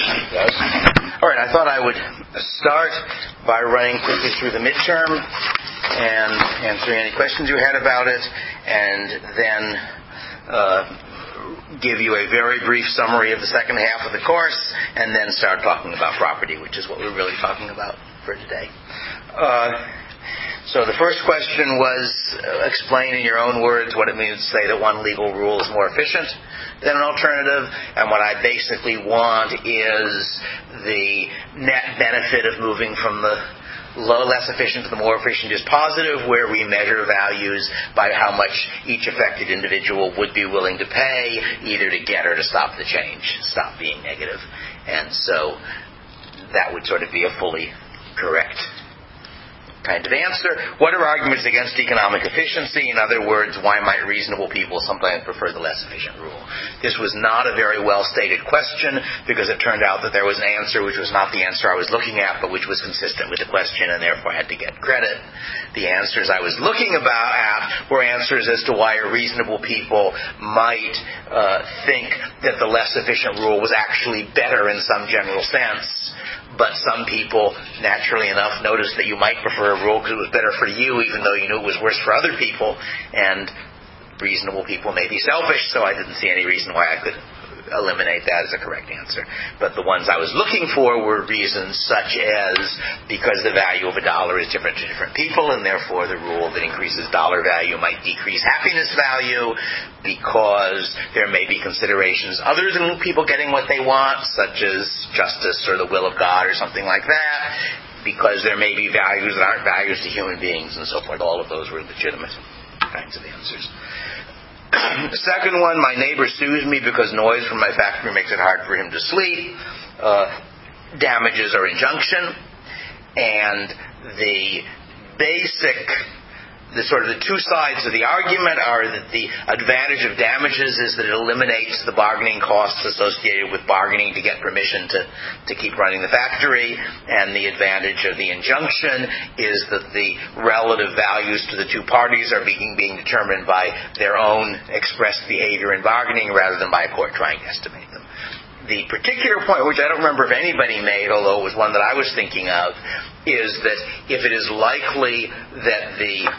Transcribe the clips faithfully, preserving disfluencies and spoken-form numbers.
Yes. All right, I thought I would start by running quickly through the midterm and answering any questions you had about it, and then uh, give you a very brief summary of the second half of the course, and then start talking about property, which is what we're really talking about for today. Uh, So the first question was, uh, explain in your own words what it means to say that one legal rule is more efficient than an alternative. And what I basically want is the net benefit of moving from the low, less efficient to the more efficient is positive, where we measure values by how much each affected individual would be willing to pay, either to get or to stop the change, stop being negative. And so that would sort of be a fully correct kind of answer. What are arguments against economic efficiency? In other words, why might reasonable people sometimes prefer the less efficient rule? This was not a very well stated question, because it turned out that there was an answer which was not the answer I was looking at, but which was consistent with the question, and therefore had to get credit. The answers I was looking about at were answers as to why reasonable people might uh, think that the less efficient rule was actually better in some general sense. But some people, naturally enough, noticed that you might prefer a rule because it was better for you, even though you knew it was worse for other people. And reasonable people may be selfish, so I didn't see any reason why I could eliminate that as a correct answer. But the ones I was looking for were reasons such as because the value of a dollar is different to different people, and therefore the rule that increases dollar value might decrease happiness value, because there may be considerations other than people getting what they want, such as justice or the will of God or something like that, because there may be values that aren't values to human beings and so forth. All of those were legitimate kinds of answers. The second one, my neighbor sues me because noise from my factory makes it hard for him to sleep. Uh, damages or injunction. And the basic, the sort of the two sides of the argument are that the advantage of damages is that it eliminates the bargaining costs associated with bargaining to get permission to, to keep running the factory, and the advantage of the injunction is that the relative values to the two parties are being, being determined by their own expressed behavior in bargaining rather than by a court trying to estimate them. The particular point, which I don't remember if anybody made, although it was one that I was thinking of, is that if it is likely that the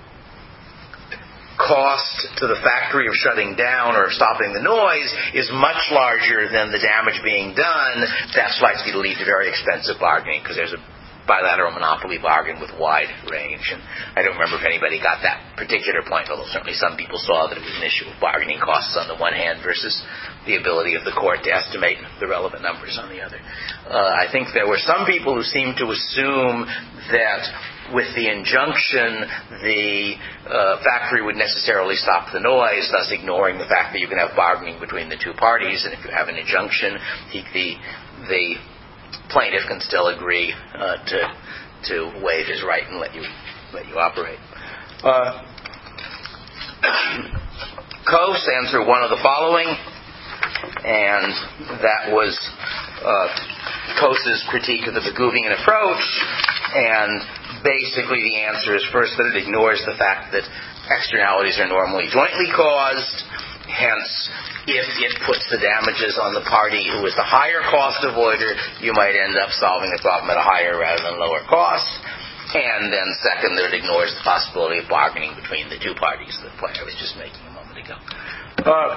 cost to the factory of shutting down or stopping the noise is much larger than the damage being done, that's likely to lead to very expensive bargaining, because there's a bilateral monopoly bargain with wide range. And I don't remember if anybody got that particular point, although certainly some people saw that it was an issue of bargaining costs on the one hand versus the ability of the court to estimate the relevant numbers on the other. Uh, I think there were some people who seemed to assume that with the injunction, the uh, factory would necessarily stop the noise, thus ignoring the fact that you can have bargaining between the two parties. And if you have an injunction, he, the the plaintiff can still agree uh, to to waive his right and let you let you operate. Uh, Coase answered one of the following, and that was uh, Coase's critique of the Pigouvian approach. And basically the answer is first that it ignores the fact that externalities are normally jointly caused. Hence, if it puts the damages on the party who is the higher cost avoider, you might end up solving the problem at a higher rather than lower cost. And then second, that it ignores the possibility of bargaining between the two parties, the point I was just making a moment ago. Uh,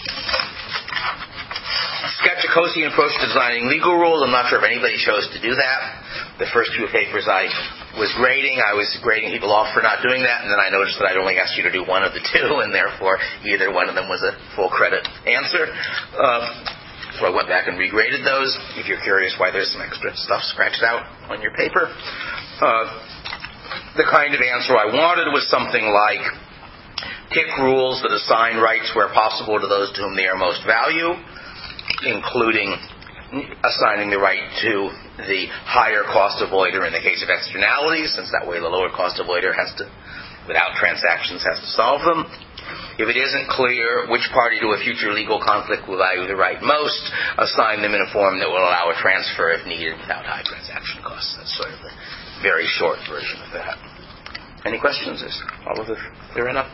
Sketch a Coasean approach to designing legal rules. I'm not sure if anybody chose to do that. The first two papers I was grading, I was grading people off for not doing that, and then I noticed that I'd only asked you to do one of the two, and therefore either one of them was a full credit answer. Uh, so I went back and regraded those. If you're curious why there's some extra stuff scratched out on your paper. Uh, the kind of answer I wanted was something like, pick rules that assign rights where possible to those to whom they are most value, including assigning the right to the higher cost avoider in the case of externalities, since that way the lower cost avoider has to, without transactions, has to solve them. If it isn't clear which party to a future legal conflict will value the right most, assign them in a form that will allow a transfer if needed without high transaction costs. That's sort of the very short version of that. Any questions? Is all of it clear enough?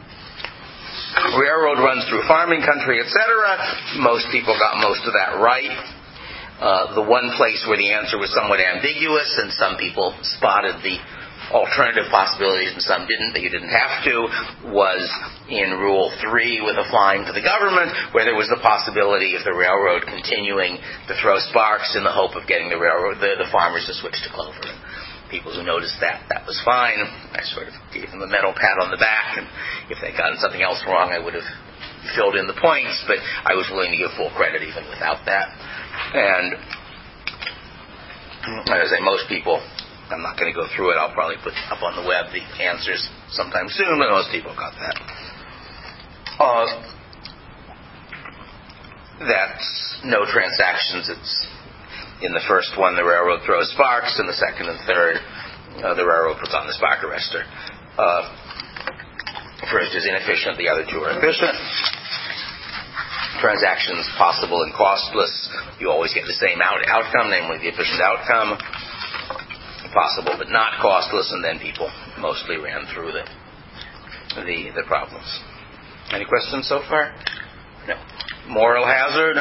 Railroad runs through farming country, et cetera. Most people got most of that right. Uh, the one place where the answer was somewhat ambiguous, and some people spotted the alternative possibilities and some didn't, but you didn't have to, was in Rule three with applying to the government, where there was the possibility of the railroad continuing to throw sparks in the hope of getting the railroad, the, the farmers to switch to clover. And people who noticed that, that was fine. I sort of gave them a mental pat on the back, and if they'd gotten something else wrong, I would have filled in the points, but I was willing to give full credit even without that. And as I say, most people, I'm not going to go through it. I'll probably put up on the web the answers sometime soon, but most people got that. Uh, that's no transactions. It's in the first one, the railroad throws sparks. In the second and third, uh, the railroad puts on the spark arrestor. Uh, first is inefficient. The other two are efficient. Transactions possible and costless. You always get the same out- outcome, namely the efficient outcome. Possible but not costless, and then people mostly ran through the the, the problems. Any questions so far? No. Moral hazard.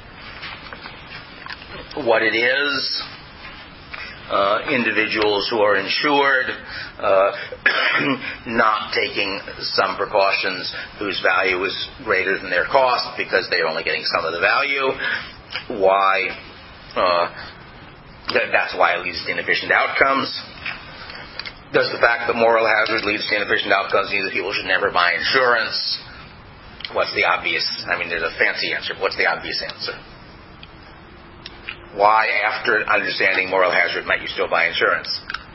What it is. Uh, individuals who are insured uh, not taking some precautions whose value is greater than their cost because they're only getting some of the value. Why? Uh, That, that's why it leads to inefficient outcomes. Does the fact that moral hazard leads to inefficient outcomes mean that people should never buy insurance? What's the obvious? I mean, there's a fancy answer, but what's the obvious answer? Why, after understanding moral hazard, might you still buy insurance?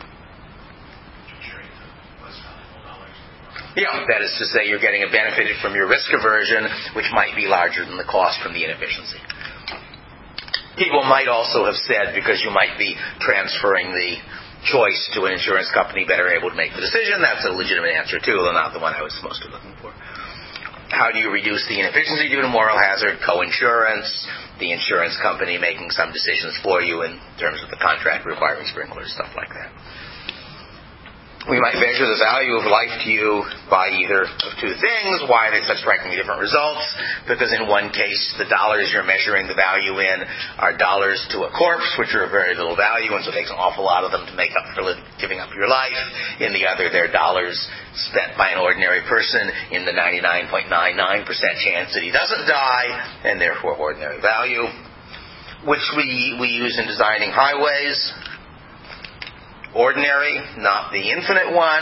Yeah, that is to say you're getting a benefit from your risk aversion, which might be larger than the cost from the inefficiency. People might also have said, because you might be transferring the choice to an insurance company better able to make the decision, that's a legitimate answer too, though not the one I was mostly looking for. How do you reduce the inefficiency due to moral hazard? Co-insurance, the insurance company making some decisions for you in terms of the contract requiring sprinklers, stuff like that. We might measure the value of life to you by either of two things. Why are they such strikingly different results? Because in one case, the dollars you're measuring the value in are dollars to a corpse, which are of very little value, and so it takes an awful lot of them to make up for li- giving up your life. In the other, they're dollars spent by an ordinary person in the ninety-nine point nine nine percent chance that he doesn't die, and therefore ordinary value, which we, we use in designing highways. Ordinary, not the infinite one.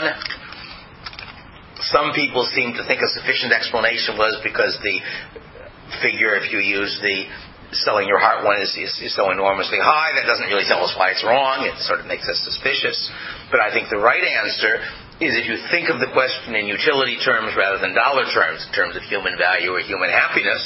Some people seem to think a sufficient explanation was because the figure, if you use the selling your heart one, is, is, is so enormously high, that doesn't really tell us why it's wrong. It sort of makes us suspicious. But I think the right answer is if you think of the question in utility terms rather than dollar terms, in terms of human value or human happiness,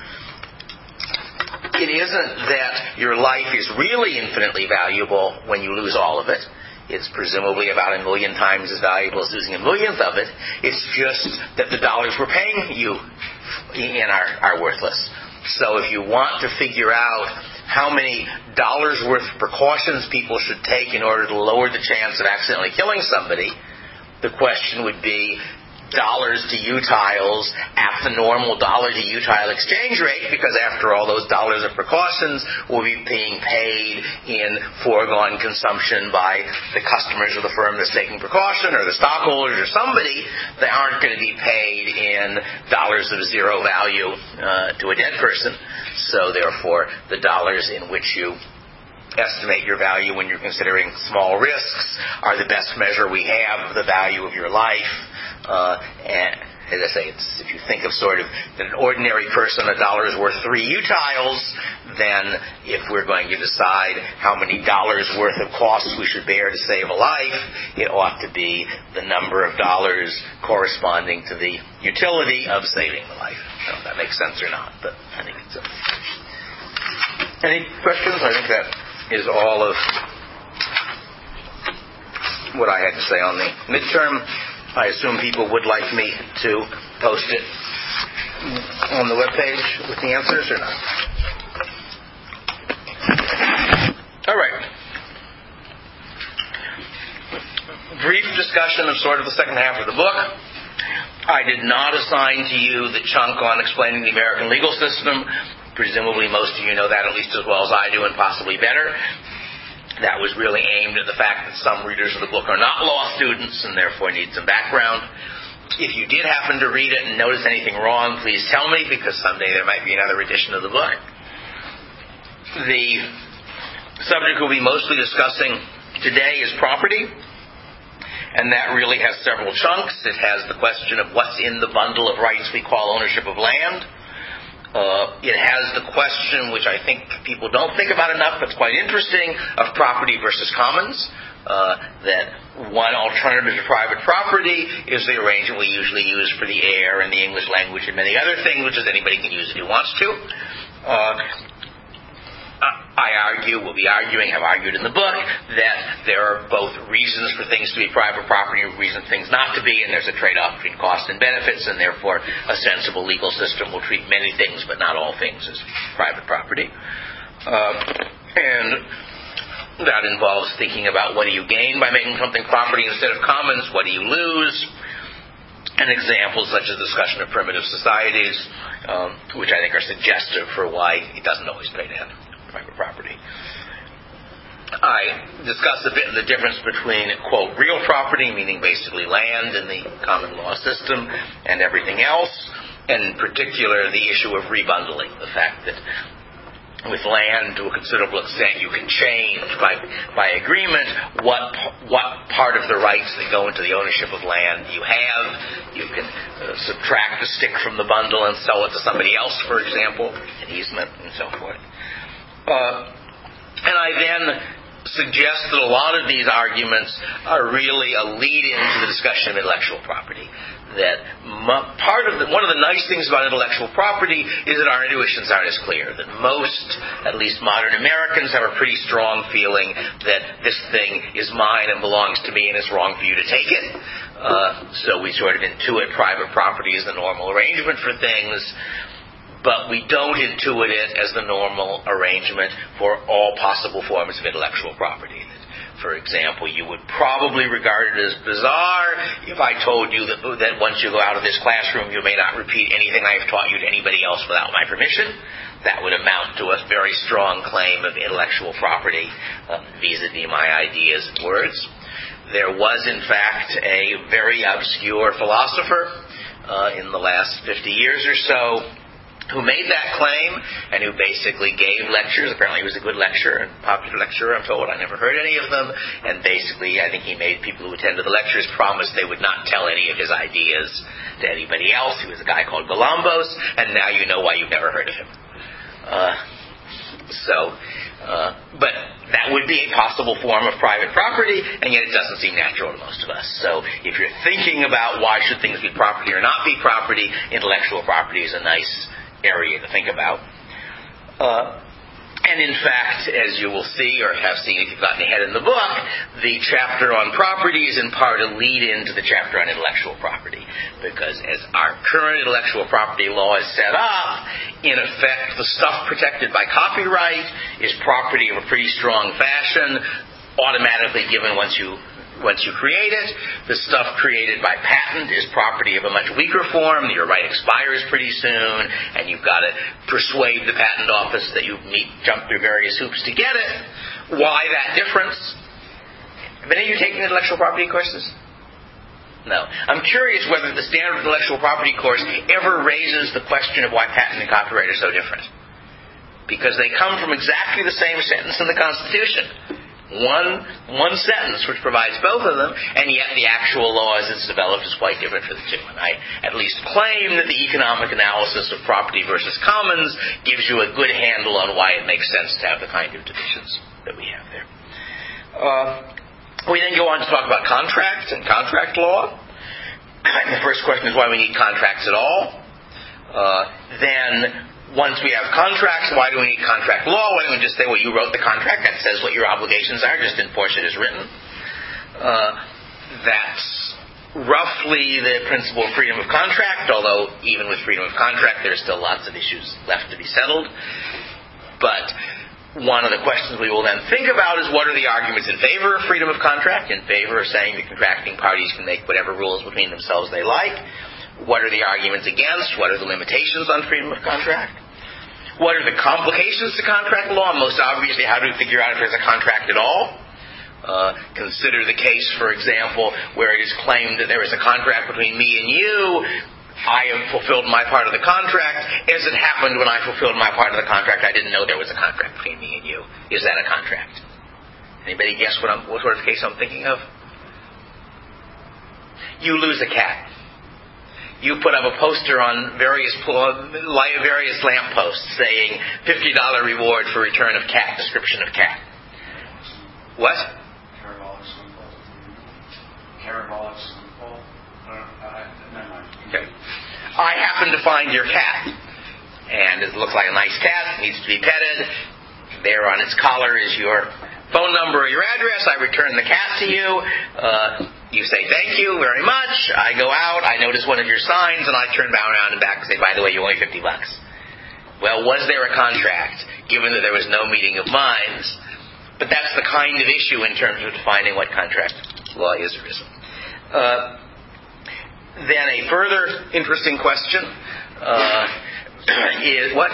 it isn't that your life is really infinitely valuable when you lose all of it. It's presumably about a million times as valuable as losing a millionth of it. It's just that the dollars we're paying you in are, are worthless. So if you want to figure out how many dollars worth of precautions people should take in order to lower the chance of accidentally killing somebody, the question would be dollars to utiles at the normal dollar to utile exchange rate, because after all, those dollars of precautions will be being paid in foregone consumption by the customers of the firm that's taking precaution, or the stockholders, or somebody. They aren't going to be paid in dollars of zero value uh, to a dead person. So therefore, the dollars in which you estimate your value when you're considering small risks are the best measure we have of the value of your life. Uh, and as I say, it's, if you think of sort of that an ordinary person, a dollar is worth three utiles, then if we're going to decide how many dollars worth of costs we should bear to save a life, it ought to be the number of dollars corresponding to the utility of saving the life. I don't know if that makes sense or not, but I think it's a... Any questions? I think that is all of what I had to say on the midterm. I assume people would like me to post it on the webpage with the answers or not. All right. Brief discussion of sort of the second half of the book. I did not assign to you the chunk on explaining the American legal system, Presumably most of you know that at least as well as I do, and possibly better. That was really aimed at the fact that some readers of the book are not law students and therefore need some background. If you did happen to read it and notice anything wrong, please tell me, because someday there might be another edition of the book. The subject we'll be mostly discussing today is property, and that really has several chunks. It has the question of what's in the bundle of rights we call ownership of land. Uh, it has the question, which I think people don't think about enough, but it's quite interesting, of property versus commons. Uh, that one alternative to private property is the arrangement we usually use for the air and the English language and many other things, which is anybody can use if he wants to. Uh, I argue, will be arguing, have argued in the book, that there are both reasons for things to be private property and reasons for things not to be, and there's a trade-off between costs and benefits, and therefore a sensible legal system will treat many things, but not all things, as private property. Uh, and that involves thinking about what do you gain by making something property instead of commons, what do you lose, and examples such as discussion of primitive societies, um, which I think are suggestive for why it doesn't always pay to have private property. I discuss a bit the difference between, quote, real property, meaning basically land in the common law system, and everything else, and in particular the issue of rebundling, the fact that with land, to a considerable extent, you can change by by agreement what what part of the rights that go into the ownership of land you have. You can uh, subtract a stick from the bundle and sell it to somebody else, for example, an easement, and so forth. Uh, and I then suggest that a lot of these arguments are really a lead-in to the discussion of intellectual property. That m- part of the, one of the nice things about intellectual property is that our intuitions aren't as clear. That most, at least modern Americans, have a pretty strong feeling that this thing is mine and belongs to me and it's wrong for you to take it. Uh, so we sort of intuit private property as the normal arrangement for things. But we don't intuit it as the normal arrangement for all possible forms of intellectual property. For example, you would probably regard it as bizarre if I told you that, that once you go out of this classroom, you may not repeat anything I've taught you to anybody else without my permission. That would amount to a very strong claim of intellectual property uh, vis-a-vis my ideas and words. There was, in fact, a very obscure philosopher uh, in the last fifty years or so who made that claim and who basically gave lectures. Apparently he was a good lecturer, a popular lecturer, I'm told. I never heard any of them. And basically I think he made people who attended the lectures promise they would not tell any of his ideas to anybody else. He was a guy called Galambos, and now you know why you've never heard of him. Uh, so, uh, but that would be a possible form of private property, and yet it doesn't seem natural to most of us. So if you're thinking about why should things be property or not be property, intellectual property is a nice area to think about. Uh, and in fact, as you will see, or have seen if you've gotten ahead in the book, the chapter on property is in part a lead-in to the chapter on intellectual property. Because as our current intellectual property law is set up, in effect, the stuff protected by copyright is property of a pretty strong fashion, automatically given once you Once you create it. The stuff created by patent is property of a much weaker form. Your right expires pretty soon, and you've got to persuade the patent office that you meet, jump through various hoops to get it. Why that difference? Have any of you taken intellectual property courses? No. I'm curious whether the standard intellectual property course ever raises the question of why patent and copyright are so different. Because they come from exactly the same sentence in the Constitution. One one sentence which provides both of them, and yet the actual law as it's developed is quite different for the two. And I at least claim that the economic analysis of property versus commons gives you a good handle on why it makes sense to have the kind of divisions that we have there. Uh, we then go on to talk about contracts and contract law. And the first question is why we need contracts at all. Uh, then Once we have contracts, why do we need contract law? Why don't we just say, well, you wrote the contract, that says what your obligations are, just enforce it as written. Uh, that's roughly the principle of freedom of contract, although even with freedom of contract, there's still lots of issues left to be settled. But one of the questions we will then think about is what are the arguments in favor of freedom of contract, in favor of saying the contracting parties can make whatever rules between themselves they like. What are the arguments against? What are the limitations on freedom of contract? What are the complications to contract law? Most obviously, how do we figure out if there's a contract at all? Uh, consider the case, for example, where it is claimed that there is a contract between me and you. I have fulfilled my part of the contract. As it happened when I fulfilled my part of the contract, I didn't know there was a contract between me and you. Is that a contract? Anybody guess what, I'm, what sort of case I'm thinking of? You lose a cat. You put up a poster on various various lampposts saying fifty dollars reward for return of cat, description of cat. What? Parabolic swindle. Parabolic swindle. Okay. I happen to find your cat, and it looks like a nice cat, needs to be petted. There on its collar is your phone number or your address. I return the cat to you. Uh, you say, thank you very much. I go out. I notice one of your signs, and I turn around and back and say, by the way, you owe me fifty bucks. Well, was there a contract, given that there was no meeting of minds? But that's the kind of issue in terms of defining what contract law is or isn't. Uh, then a further interesting question uh, is, what?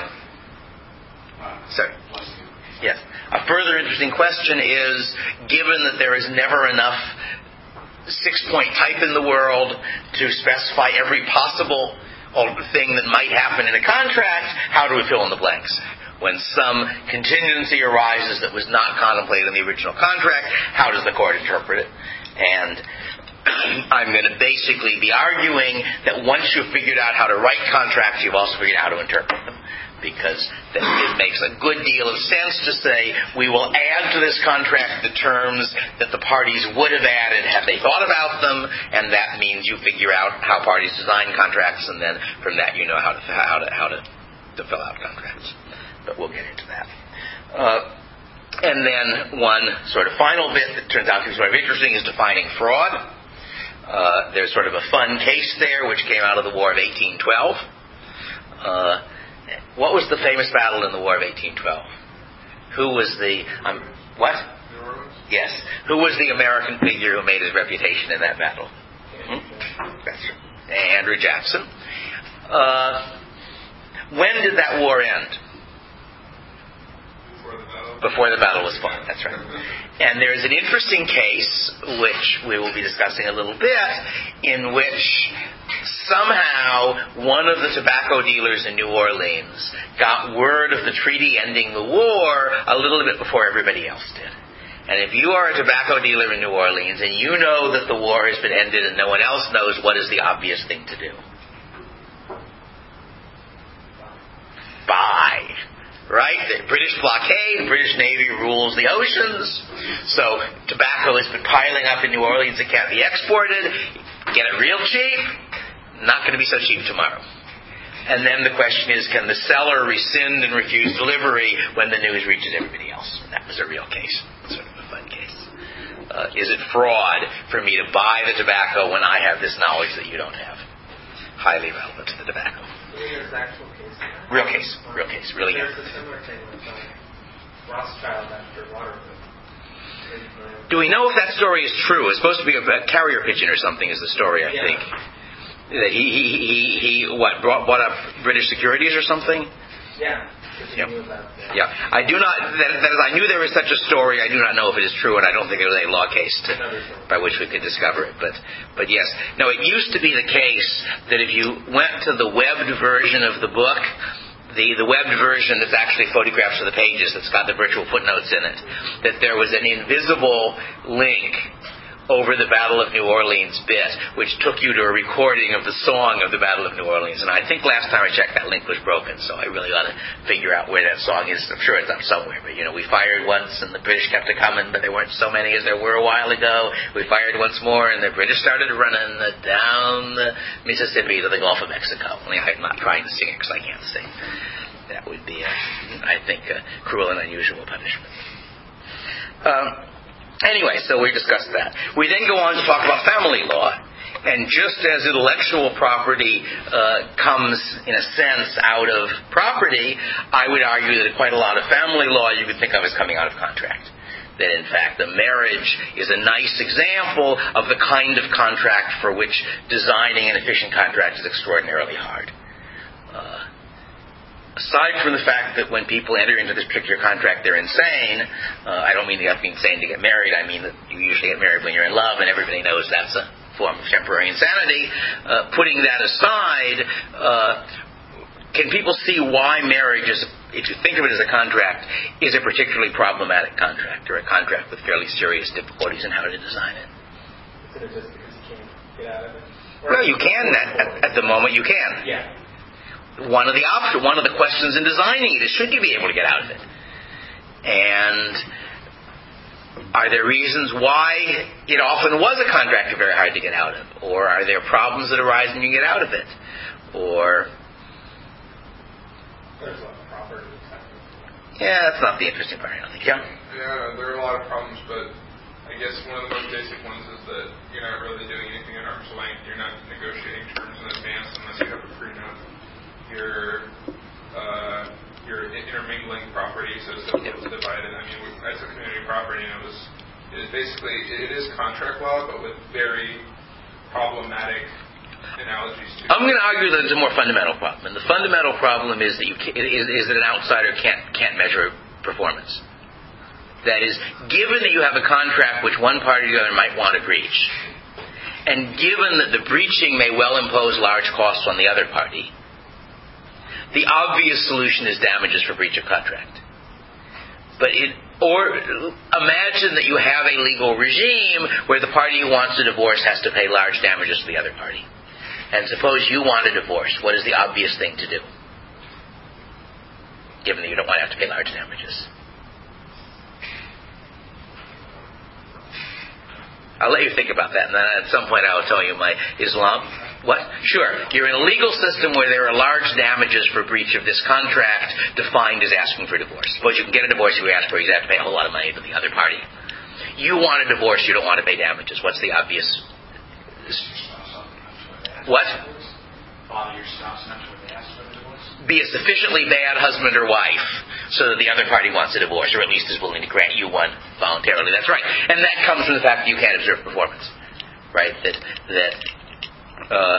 Sorry. Yes. A further interesting question is, given that there is never enough six-point type in the world to specify every possible thing that might happen in a contract, how do we fill in the blanks? When some contingency arises that was not contemplated in the original contract, how does the court interpret it? And I'm going to basically be arguing that once you've figured out how to write contracts, you've also figured out how to interpret them. Because it makes a good deal of sense to say we will add to this contract the terms that the parties would have added had they thought about them, and that means you figure out how parties design contracts, and then from that you know how to how to how to, to fill out contracts. But we'll get into that. Uh, and then one sort of final bit that turns out to be sort of interesting is defining fraud. Uh, there's sort of a fun case there which came out of the War of eighteen twelve. Uh, What was the famous battle in the War of eighteen twelve? Who was the... Um, what? Yes. Who was the American figure who made his reputation in that battle? Hmm? That's right. Andrew Jackson. Uh, when did that war end? Before the battle. Before the battle was fought. That's right. And there's an interesting case, which we will be discussing a little bit, in which somehow one of the tobacco dealers in New Orleans got word of the treaty ending the war a little bit before everybody else did. And if you are a tobacco dealer in New Orleans and you know that the war has been ended and no one else knows, what is the obvious thing to do? Buy. Right? The British blockade, the British Navy rules the oceans. So tobacco has been piling up in New Orleans. It can't be exported. Get it real cheap. Not going to be so cheap tomorrow. And then the question is, can the seller rescind and refuse delivery when the news reaches everybody else? And that was a real case. Sort of a fun case. Uh, is it fraud for me to buy the tobacco when I have this knowledge that you don't have? Highly relevant to the tobacco. There's actual case. Real case. Real case. Really. There's a similar thing with um, Rothschild after Waterloo. Do we know if that story is true? It's supposed to be a, a carrier pigeon or something is the story, I yeah. think. That he, he, he, he, what, brought, bought up British securities or something? Yeah. Yep. Yeah. I do not, that, that is, I knew there was such a story. I do not know if it is true, and I don't think there was a law case to, by which we could discover it. But, but yes. No, it used to be the case that if you went to the webbed version of the book, the, the webbed version that's actually photographs of the pages, that's got the virtual footnotes in it, that there was an invisible link over the Battle of New Orleans bit, which took you to a recording of the song of the Battle of New Orleans. And I think last time I checked, that link was broken, so I really ought to figure out where that song is. I'm sure it's up somewhere, but, you know, we fired once, and the British kept it coming, but there weren't so many as there were a while ago. We fired once more, and the British started running down the Mississippi to the Gulf of Mexico. Only I'm not trying to sing it, because I can't sing. That would be, a, I think, a cruel and unusual punishment. Um... Anyway, so we discussed that. We then go on to talk about family law. And just as intellectual property uh, comes, in a sense, out of property, I would argue that quite a lot of family law you could think of as coming out of contract. That, in fact, the marriage is a nice example of the kind of contract for which designing an efficient contract is extraordinarily hard. Uh, aside from the fact that when people enter into this particular contract, they're insane. Uh, I don't mean they have to be insane to get married. I mean that you usually get married when you're in love, and everybody knows that's a form of temporary insanity. Uh, putting that aside, uh, can people see why marriage is, if you think of it as a contract, is a particularly problematic contract, or a contract with fairly serious difficulties in how to design it? Is it just because you can't get out of it? Well, you can at, at, at the moment. You can. Yeah. One of the options, one of the questions in designing it is, should you be able to get out of it? And are there reasons why it often was a contract very hard to get out of? Or are there problems that arise when you get out of it? Or there's a lot of property. yeah, that's not the interesting part, I don't think. Yeah. Yeah, there are a lot of problems, but I guess one of the most basic ones is that you're not really doing anything at arm's length. You're not negotiating terms in advance unless you have a prenup. You're uh, you're intermingling property, so it's difficult to divide it. I mean, as a community property, and it was it is basically it is contract law, but with very problematic analogies to. I'm going to argue that it's a more fundamental problem, and the fundamental problem is that you can, is, is that an outsider can't can't measure performance. That is, given that you have a contract which one party or the other might want to breach, and given that the breaching may well impose large costs on the other party, the obvious solution is damages for breach of contract. But it, or imagine that you have a legal regime where the party who wants a divorce has to pay large damages to the other party. And suppose you want a divorce. What is the obvious thing to do? Given that you don't want to have to pay large damages. I'll let you think about that, and then at some point I will tell you my Islam. What? Sure. You're in a legal system where there are large damages for breach of this contract, defined as asking for divorce. Suppose you can get a divorce if you ask for it, you have to pay a whole lot of money to the other party. You want a divorce, you don't want to pay damages. What's the obvious? What? Bother your spouse not to ask for the divorce? Be a sufficiently bad husband or wife so that the other party wants a divorce, or at least is willing to grant you one voluntarily. That's right. And that comes from the fact that you can't observe performance. Right? That that uh,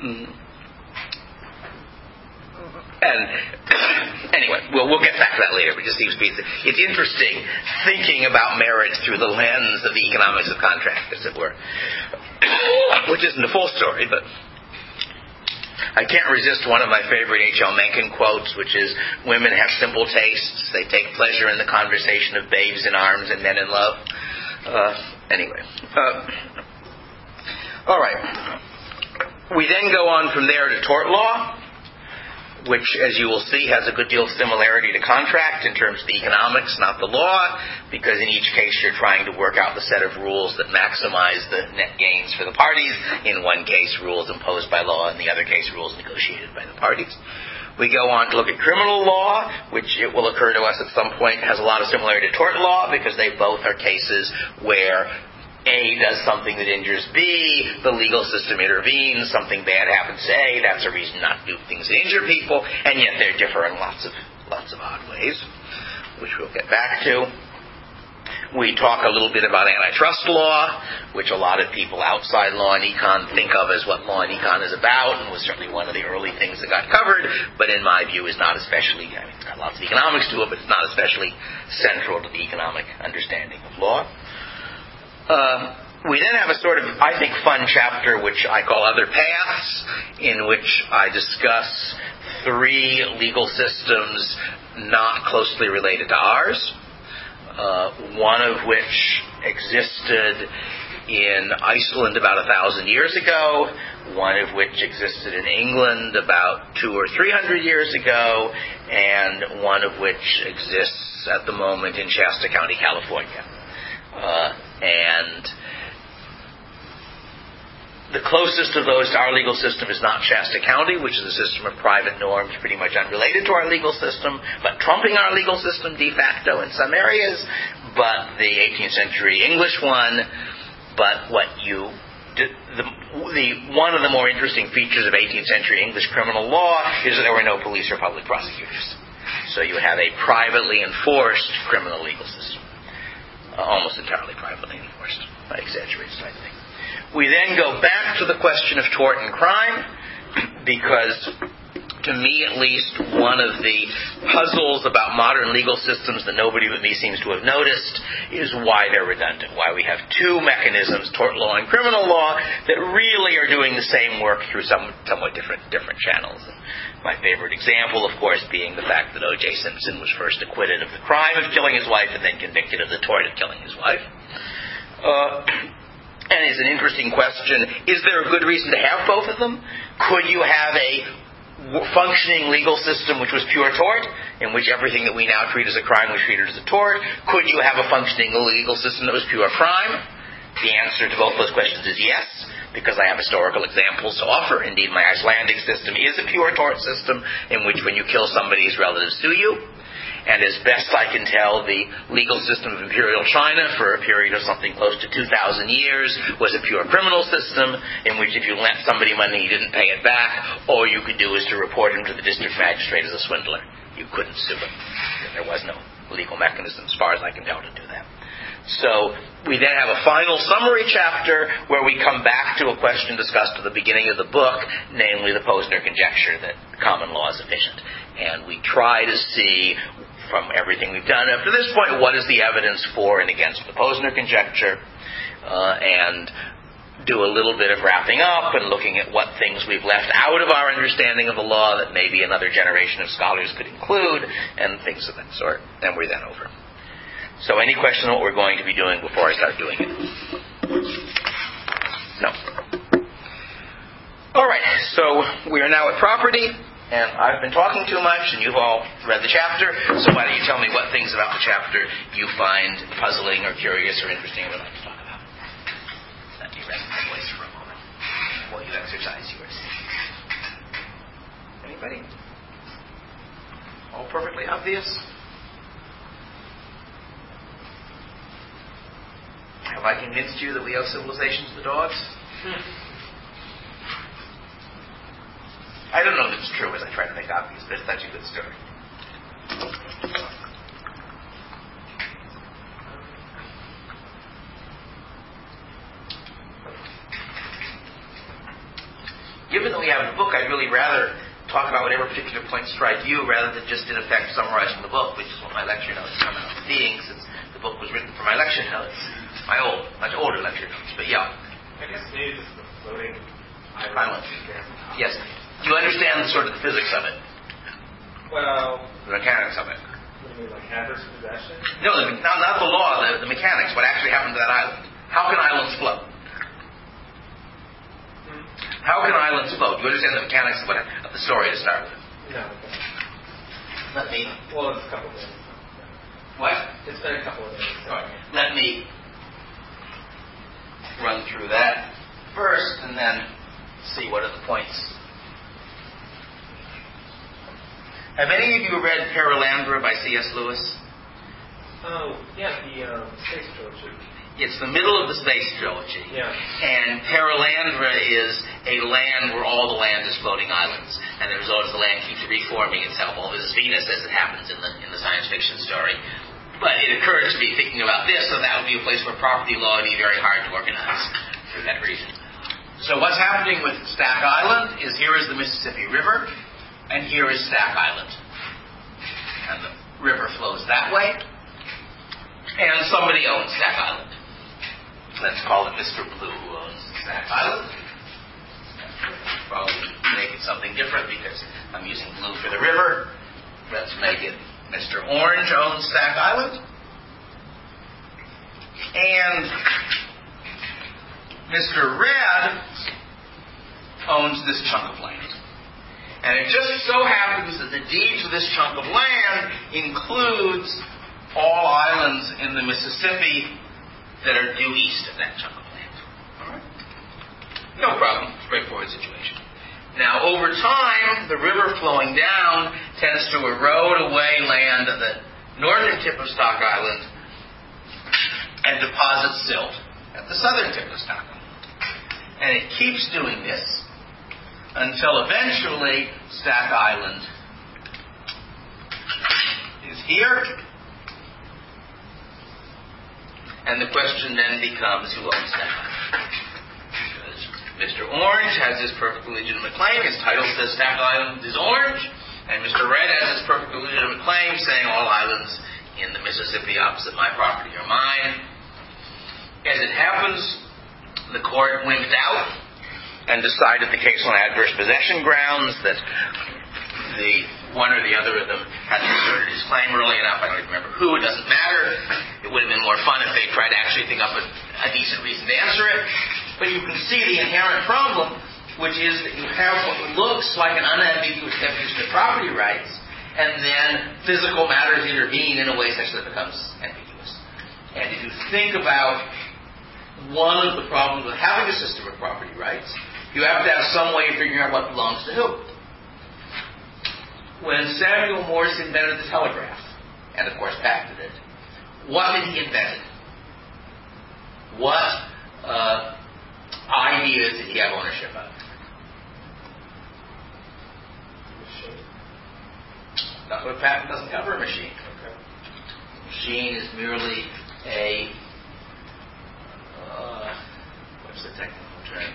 and anyway, we'll we'll get back to that later, but it just seems to be it's interesting thinking about marriage through the lens of the economics of contract, as it were. Which isn't the full story, but I can't resist one of my favorite H L Mencken quotes, which is, women have simple tastes. They take pleasure in the conversation of babes in arms and men in love. Uh, anyway. Uh, all right. We then go on from there to tort law, which, as you will see, has a good deal of similarity to contract in terms of the economics, not the law, because in each case you're trying to work out the set of rules that maximize the net gains for the parties. In one case, rules imposed by law, in the other case, rules negotiated by the parties. We go on to look at criminal law, which it will occur to us at some point has a lot of similarity to tort law, because they both are cases where A does something that injures B, the legal system intervenes, something bad happens to A, that's a reason not to do things that injure people, and yet they differ in lots of lots of odd ways, which we'll get back to. We talk a little bit about antitrust law, which a lot of people outside law and econ think of as what law and econ is about, and was certainly one of the early things that got covered, but in my view is not especially, I mean, it's got lots of economics to it, but it's not especially central to the economic understanding of law. Uh, we then have a sort of, I think, fun chapter which I call Other Paths, in which I discuss three legal systems not closely related to ours, uh, one of which existed in Iceland about a thousand years ago, one of which existed in England about two or three hundred years ago, and one of which exists at the moment in Shasta County, California. Uh, and the closest of those to our legal system is not Shasta County, which is a system of private norms pretty much unrelated to our legal system, but trumping our legal system de facto in some areas, but the eighteenth century English one. But what you the, the one of the more interesting features of eighteenth century English criminal law is that there were no police or public prosecutors. So you have a privately enforced criminal legal system. Uh, almost entirely privately enforced. I exaggerate slightly. We then go back to the question of tort and crime, because to me at least, one of the puzzles about modern legal systems that nobody but me seems to have noticed is why they're redundant, why we have two mechanisms, tort law and criminal law, that really are doing the same work through some somewhat different different channels. And my favorite example, of course, being the fact that O J Simpson was first acquitted of the crime of killing his wife and then convicted of the tort of killing his wife. Uh, and it's an interesting question. Is there a good reason to have both of them? Could you have a functioning legal system which was pure tort, in which everything that we now treat as a crime was treated as a tort? Could you have a functioning legal system that was pure crime? The answer to both those questions is yes, because I have historical examples to offer. Indeed, my Icelandic system is a pure tort system in which when you kill somebody, his relatives sue you. And as best I can tell, the legal system of Imperial China for a period of something close to two thousand years was a pure criminal system in which if you lent somebody money he didn't pay it back, all you could do is to report him to the district magistrate as a swindler. You couldn't sue him. There was no legal mechanism, as far as I can tell, to do that. So we then have a final summary chapter where we come back to a question discussed at the beginning of the book, namely the Posner conjecture that common law is efficient. And we try to see, from everything we've done up to this point, what is the evidence for and against the Posner conjecture, uh, and do a little bit of wrapping up and looking at what things we've left out of our understanding of the law that maybe another generation of scholars could include, and things of that sort. And we're then over. So any question on what we're going to be doing before I start doing it? No. All right, so we are now at property. And I've been talking too much, and you've all read the chapter, so why don't you tell me what things about the chapter you find puzzling or curious or interesting and would like to talk about. Let me rest my voice for a moment while you exercise yours. Anybody? All perfectly obvious? Have I convinced you that we owe civilization to the dogs? I don't know if it's true as I try to make obvious, but it's such a good story. Given that we have a book, I'd really rather talk about whatever particular points strike you rather than just in effect summarizing the book, which is what my lecture notes come out to being, since the book was written for my lecture notes. My old, much older lecture notes, but yeah. I guess maybe just the floating island. Yes. Do you understand the sort of the physics of it? Well, the mechanics of it. What do you mean, like adverse possession? No, the, not, not the law, the, the mechanics, what actually happened to that island. How can islands float? Hmm? How can islands float? Do you understand the mechanics of, what, of the story to start with? No. Okay. Let me... Well, it's a couple of days. What? It's been a couple of days. So. Right. Let me run through that first and then see what are the points. Have any of you read Perelandra by C S Lewis? Oh, yeah, the um, space trilogy. It's the middle of the space trilogy. Yeah. And Perelandra is a land where all the land is floating islands. And the result is the land keeps reforming itself. Well, this is Venus, as it happens in the in the science fiction story. But it occurred to me thinking about this, so that would be a place where property law would be very hard to organize for that reason. So what's happening with Stack Island is here is the Mississippi River, and here is Stack Island. And the river flows that way, and somebody owns Stack Island. Let's call it Mister Blue, who owns Stack Island. Probably make it something different because I'm using blue for the river. Let's make it Mister Orange owns Stack Island. And Mister Red owns this chunk of land. And it just so happens that the deed to this chunk of land includes all islands in the Mississippi that are due east of that chunk of land. All right? No problem. Straightforward situation. Now, over time, the river flowing down tends to erode away land at the northern tip of Stack Island and deposit silt at the southern tip of Stack Island. And it keeps doing this until eventually Stack Island is here. And the question then becomes, who owns Stack Island? Because Mister Orange has this perfectly legitimate claim. His title says Staten Island is orange. And Mister Red has this perfectly legitimate claim saying all islands in the Mississippi opposite my property are mine. As it happens, the court winked out and decided the case on adverse possession grounds that the one or the other of them hadn't asserted his claim early enough. I don't even remember who. It doesn't matter. It would have been more fun if they tried to actually think up a, a decent reason to answer it. But you can see the inherent problem, which is that you have what looks like an unambiguous definition of property rights, and then physical matters intervene in a way such that it becomes ambiguous. And if you think about one of the problems with having a system of property rights, you have to have some way of figuring out what belongs to who. When Samuel Morse invented the telegraph, and of course patented it, what did he invent? What uh, ideas did he have ownership of? Machine. That's what a patent doesn't cover, a machine. Okay. Machine is merely a, uh, what's the technical term?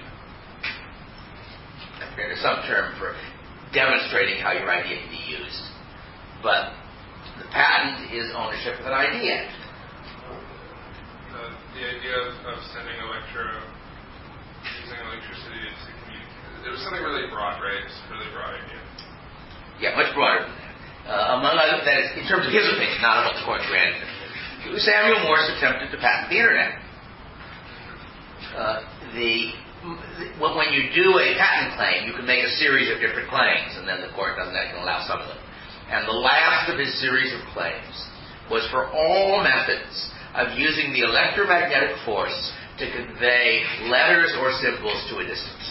I forget, there's some term for demonstrating how your idea can be used. But the patent is ownership of an idea. Uh, the idea of, of sending electro, using electricity to communicate, it was something really broad, right? It's a really broad idea. Yeah, much broader than that. Uh, among other, that is, in terms of his opinion, not of what the court granted. Samuel Morse attempted to patent the internet. Uh, the When you do a patent claim, you can make a series of different claims, and then the court doesn't can allow some of them. And the last of his series of claims was for all methods of using the electromagnetic force to convey letters or symbols to a distance.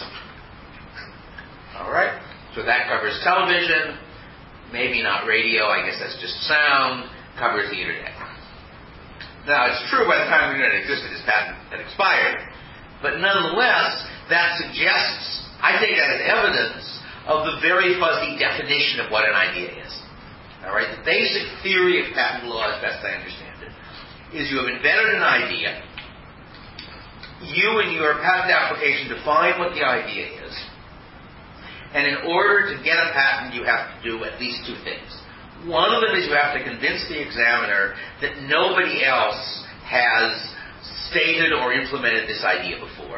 All right? So that covers television, maybe not radio, I guess that's just sound, covers the internet. Now, it's true by the time the internet existed, his patent had expired. But nonetheless, that suggests, I take that as evidence of the very fuzzy definition of what an idea is. All right? The basic theory of patent law, as best I understand it, is you have invented an idea. You, in your patent application, define what the idea is. And in order to get a patent, you have to do at least two things. One of them is you have to convince the examiner that nobody else has stated or implemented this idea before.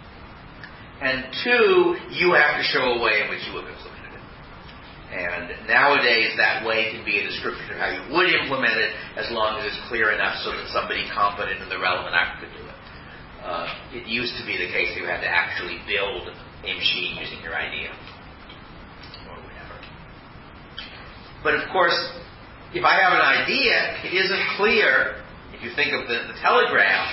And two, you have to show a way in which you have implemented it. And nowadays, that way can be a description of how you would implement it, as long as it's clear enough so that somebody competent in the relevant act could do it. Uh, it used to be the case you had to actually build a machine using your idea. Or whatever. But of course, if I have an idea, it isn't clear, if you think of the, the telegraph,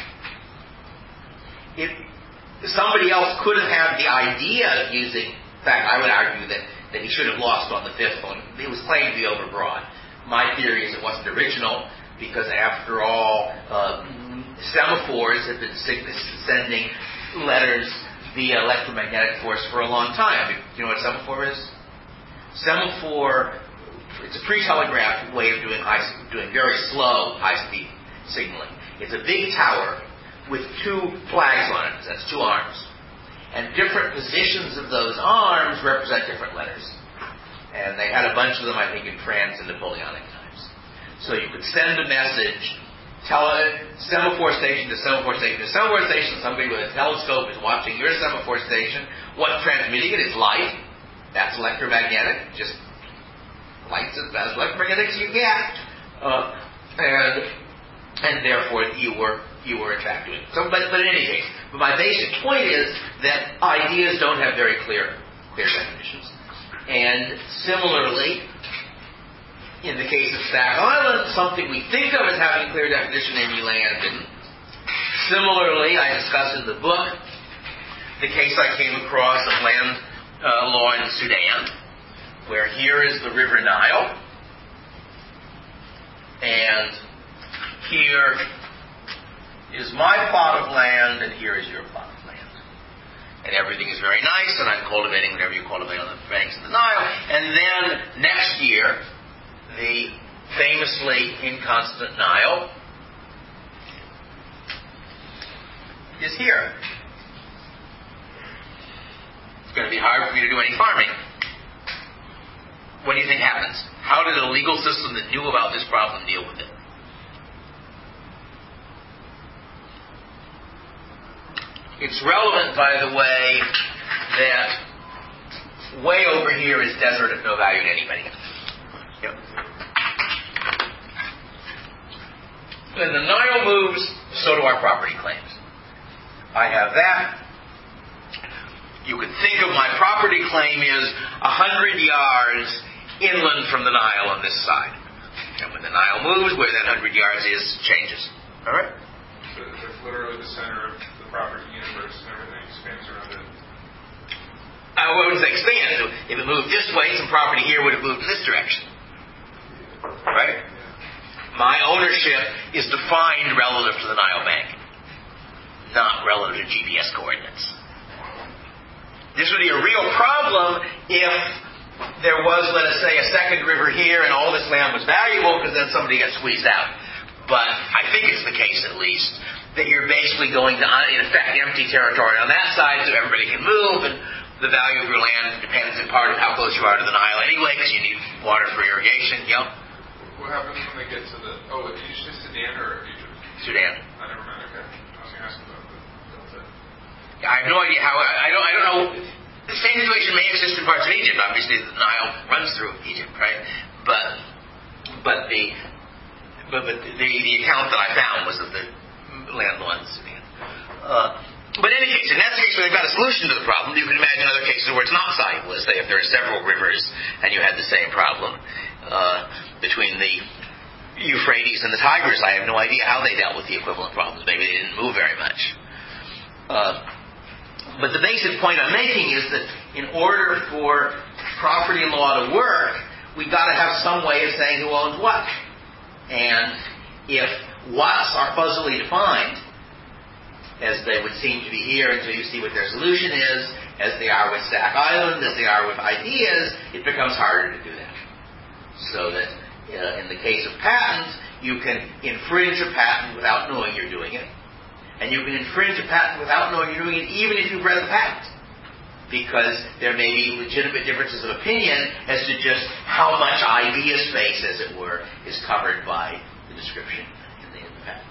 If somebody else could have had the idea of using, in fact, I would argue that, that he should have lost on the fifth one. It was claimed to be overbroad. My theory is it wasn't original, because after all, uh, semaphores have been sending letters via electromagnetic force for a long time. Do you know what a semaphore is? Semaphore, it's a pre-telegraph way of doing high, doing very slow, high-speed signaling. It's a big tower with two flags on it. That's two arms. And different positions of those arms represent different letters. And they had a bunch of them, I think, in France in Napoleonic times. So you could send a message, tell a semaphore station to semaphore station to semaphore station. Somebody with a telescope is watching your semaphore station. What's transmitting it is light. That's electromagnetic. Just light's as electromagnetic as you get. Uh, and and therefore you were you were in fact doing it. So, but, but in any case, but my basic point is that ideas don't have very clear clear definitions. And similarly, in the case of Staten Island, something we think of as having a clear definition, namely land, didn't. Similarly, I discuss in the book the case I came across of land uh, law in Sudan, where here is the River Nile, and here is my plot of land, and here is your plot of land. And everything is very nice, and I'm cultivating whatever you cultivate on the banks of the Nile. And then next year, the famously inconstant Nile is here. it'd be hard for me to do any farming. What do you think happens? How did a legal system that knew about this problem deal with it? It's relevant, by the way, that way over here is desert of no value to anybody. Yep. When the Nile moves, so do our property claims. I have that. You could think of my property claim is a hundred yards inland from the Nile on this side. And when the Nile moves, where that hundred yards is changes. All right? So it's literally the center of the property universe and everything expands around it. I wouldn't say expand. If it moved this way, some property here would have moved in this direction. Right? My ownership is defined relative to the Nile bank, not relative to G P S coordinates. This would be a real problem if there was, let us say, a second river here and all this land was valuable because then somebody got squeezed out. But I think it's the case, at least, that you're basically going to, in effect, empty territory on that side so everybody can move, and the value of your land depends in part on how close you are to the Nile anyway, because you need water for irrigation. Yep. What happens when they get to the... Oh, did you say Sudan or Egypt? Sudan. I never mind. Okay. I was going to ask about the Delta. I have no idea how... I, I don't I don't know... The same situation may exist in parts of Egypt. Obviously, the Nile runs through Egypt, right? But but the but, but the, the account that I found was of the land belonging to Sudan. Uh, but in any case, in that case where they've got a solution to the problem, you can imagine other cases where it's not soluble. Say if there are several rivers and you had the same problem. Uh, between the Euphrates and the Tigris, I have no idea how they dealt with the equivalent problems. Maybe they didn't move very much. Uh, but the basic point I'm making is that in order for property law to work, we've got to have some way of saying who owns what. And if what's are fuzzily defined, as they would seem to be here until you see what their solution is, as they are with Stack Island, as they are with ideas, it becomes harder to do that. So that uh, in the case of patents, you can infringe a patent without knowing you're doing it. And you can infringe a patent without knowing you're doing it even if you've read the patent. Because there may be legitimate differences of opinion as to just how much idea space, as it were, is covered by the description in the, in the patent.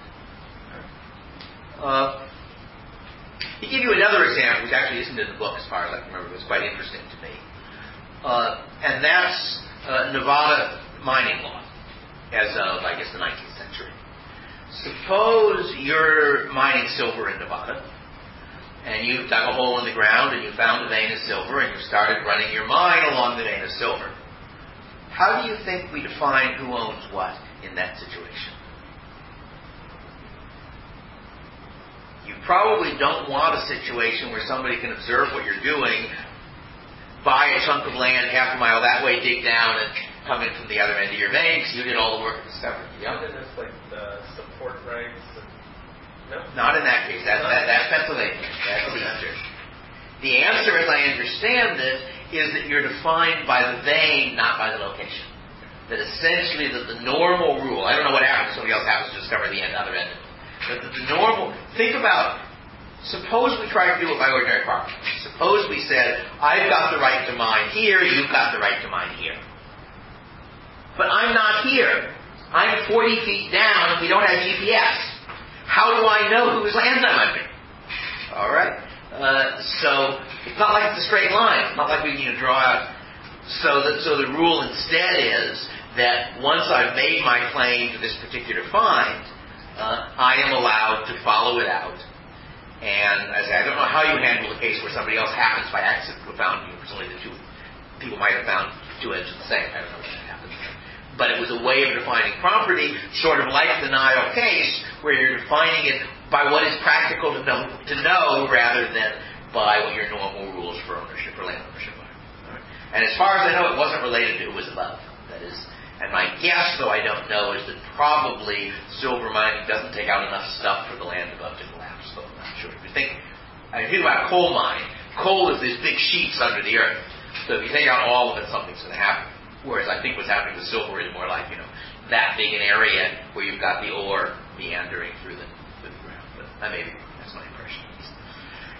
Uh, to give you another example, which actually isn't in the book as far as I can remember, but it's quite interesting to me. Uh, and that's Uh, Nevada mining law as of, I guess, the nineteenth century. Suppose you're mining silver in Nevada, and you dug a hole in the ground, and you found a vein of silver, and you started running your mine along the vein of silver. How do you think we define who owns what in that situation? You probably don't want a situation where somebody can observe what you're doing, buy a chunk of land half a mile that way, dig down, and come in from the other end of your vein because you did all the work of discovery. Yeah. Isn't this like the support rights? And, no? Not in that case. That's, that, that's Pennsylvania. That's the answer. The answer, as I understand it, is that you're defined by the vein, not by the location. That essentially that the normal rule, I don't know what happens if somebody else happens to discover the end, other end of it, but that the normal, think about, suppose we tried to do it by ordinary property. Suppose we said, I've got the right to mine here, you've got the right to mine here. But I'm not here. I'm forty feet down and we don't have G P S. How do I know whose land I'm under? All right? Uh, so it's not like it's a straight line. It's not like we need to draw out. So, that, so the rule instead is that once I've made my claim to this particular find, uh, I am allowed to follow it out. And as I, I don't know how you handle a case where somebody else happens by accident to have found, you know, presumably the two people might have found two ends of the same. I don't know when that happens. But it was a way of defining property, sort of like the Nile case, where you're defining it by what is practical to know, to know rather than by what your normal rules for ownership or land ownership are. Right. And as far as I know, it wasn't related to who was above. That is, and my guess, though I don't know, is that probably silver mining doesn't take out enough stuff for the land above to collapse. So I'm not sure. If you think, I mean, think about a coal mine. Coal is these big sheets under the earth. So if you take out all of it, something's going to happen. Whereas I think what's happening with silver is more like, you know, that big an area where you've got the ore meandering through the, through the ground. But that may be, that's my impression.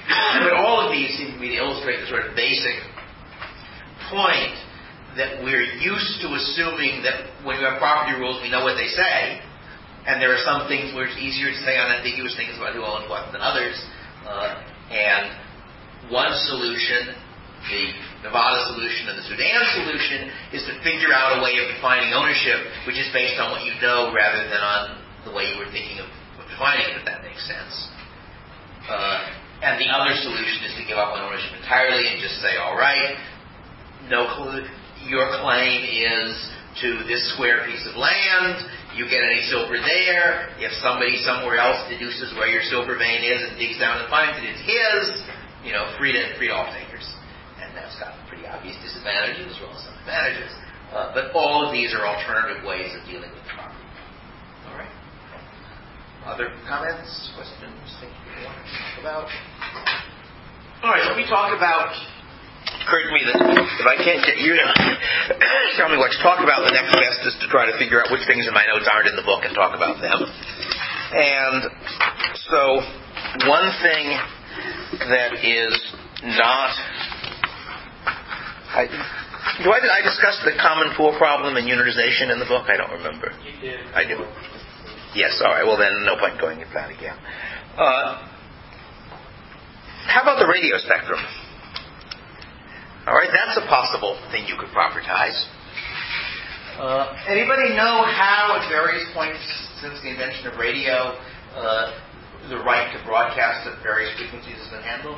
But all of these seem to me to illustrate the sort of basic point that we're used to assuming that when you have property rules, we know what they say, and there are some things where it's easier to say unambiguous things about who owns what than others. Uh, and one solution, the Nevada solution and the Sudan solution, is to figure out a way of defining ownership which is based on what you know rather than on the way you were thinking of, of defining it, if that makes sense. Uh, and the other solution is to give up on ownership entirely and just say, all right, no clue. Your claim is to this square piece of land. You get any silver there. If somebody somewhere else deduces where your silver vein is and digs down and finds it, it's his. You know, free to free to all takers. And that's got pretty obvious disadvantages as well as some advantages. Uh, but all of these are alternative ways of dealing with property. All right. Other comments, questions, things you want to talk about? All right. Let me talk about. Occurred to me that if I can't get you to tell me what to talk about, the next best is to try to figure out which things in my notes aren't in the book and talk about them. And so one thing that is not... I, do I, did I discuss the common pool problem and unitization in the book? I don't remember. You did. I do. Yes, all right. Well, then no point going into that again. Uh, how about the radio spectrum? All right, that's a possible thing you could propertize. Uh, anybody know how at various points since the invention of radio uh, the right to broadcast at various frequencies has been handled?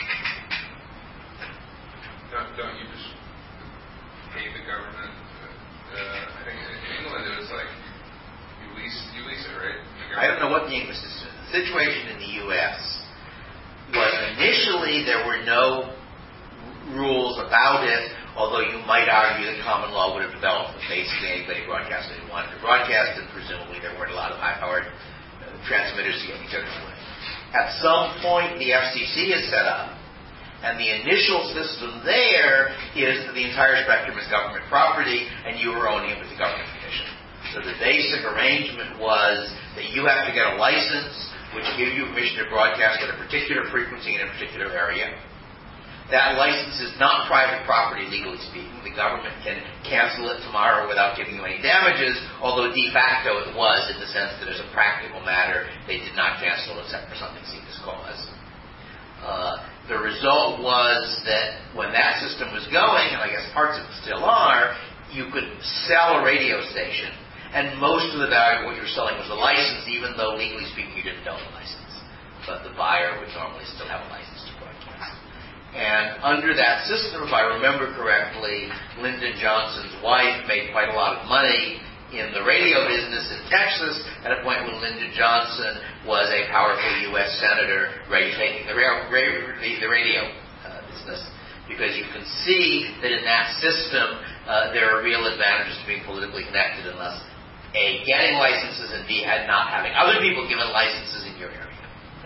Don't, don't you just pay the government? Uh, I think in England it was like you lease, you lease it, right? I don't know what the English system is. The situation in the U S was initially there were no rules about it, although you might argue that common law would have developed with basically anybody broadcasting who wanted to broadcast, and presumably there weren't a lot of high-powered uh, transmitters to get each other's way. At some point, the F C C is set up, and the initial system there is that the entire spectrum is government property, and you are owning it with the government commission. So the basic arrangement was that you have to get a license, which gives you permission to broadcast at a particular frequency in a particular area. That license is not private property, legally speaking. The government can cancel it tomorrow without giving you any damages, although de facto it was, in the sense that as a practical matter, they did not cancel except for something seen as cause. Uh, the result was that when that system was going, and I guess parts of it still are, you could sell a radio station, and most of the value of what you were selling was the license, even though legally speaking you didn't own the license. But the buyer would normally still have a license to broadcast. And under that system, if I remember correctly, Lyndon Johnson's wife made quite a lot of money in the radio business in Texas at a point when Lyndon Johnson was a powerful U S senator regulating the, ra- ra- the radio uh, business. Because you can see that in that system, uh, there are real advantages to being politically connected unless A, getting licenses, and B, had not having other people given licenses in your area.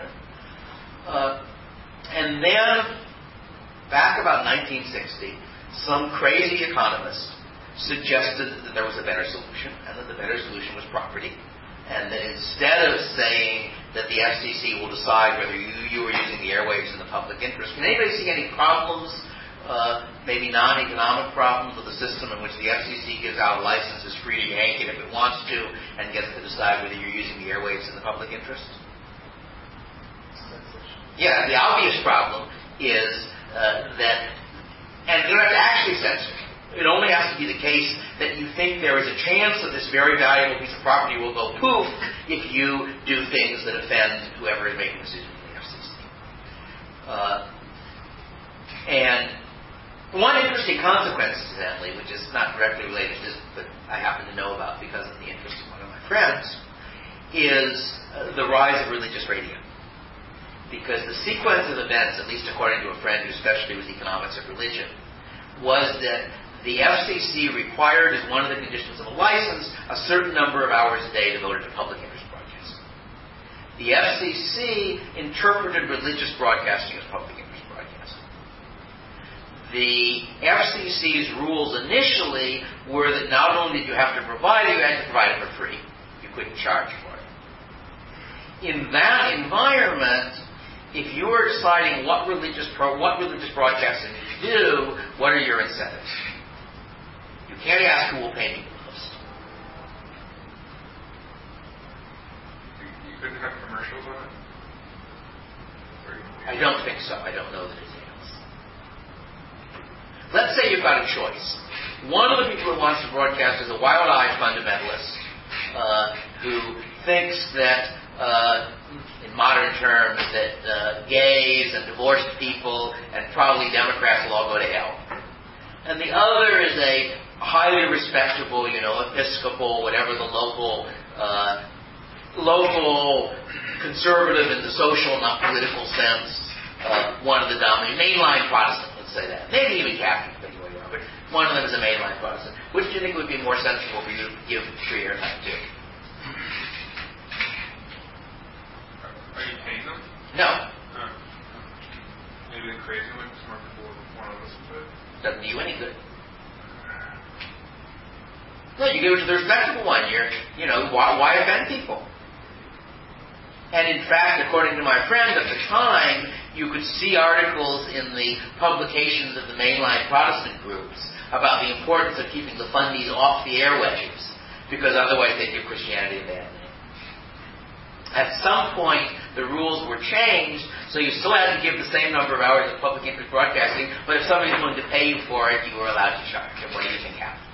Uh, and then back about nineteen sixty, some crazy economist suggested that there was a better solution, and that the better solution was property. And that instead of saying that the F C C will decide whether you, you are using the airwaves in the public interest, can anybody see any problems, uh, maybe non-economic problems with a system in which the F C C gives out a license, is free to yank it if it wants to, and gets to decide whether you're using the airwaves in the public interest? Yeah, the obvious problem is Uh, that, and you don't have to actually censor. It only has to be the case that you think there is a chance that this very valuable piece of property will go poof if you do things that offend whoever is making decisions in the F C C. Uh, and one interesting consequence, incidentally, which is not directly related to this, but I happen to know about because of the interest of one of my friends, is uh, the rise of religious radio. Because the sequence of events, at least according to a friend whose specialty was economics of religion, was that the F C C required as one of the conditions of a license a certain number of hours a day devoted to public interest broadcasting. The F C C interpreted religious broadcasting as public interest broadcasting. The F C C's rules initially were that not only did you have to provide it, you had to provide it for free. You couldn't charge for it. In that environment, if you are deciding what religious pro, what religious broadcasting to do, what are your incentives? You can't ask who will pay me the most. You couldn't have commercials on it? I don't think so. I don't know the details. Let's say you've got a choice. One of the people who wants to broadcast is a wild-eyed fundamentalist uh, who thinks that, uh, in modern terms, that uh, gays and divorced people and probably Democrats will all go to hell. And the other is a highly respectable, you know, Episcopal, whatever the local, uh, local conservative in the social, not political sense, uh, one of the dominant, mainline Protestant, let's say that. Maybe even Catholic, depending where you are, but one of them is a mainline Protestant. Which do you think would be more sensible for you to give free airtime to? Are you paying them? No. No. Maybe the crazy one, because more people would want to listen to it. Doesn't do you any good. No, you give it to the respectable one. You're, you know, why, why offend people? And in fact, according to my friend at the time, you could see articles in the publications of the mainline Protestant groups about the importance of keeping the fundies off the airwaves, because otherwise they'd give Christianity a bad name. At some point, the rules were changed, so you still had to give the same number of hours of public interest broadcasting, but if somebody's willing to pay you for it, you were allowed to charge. And what do you think happened?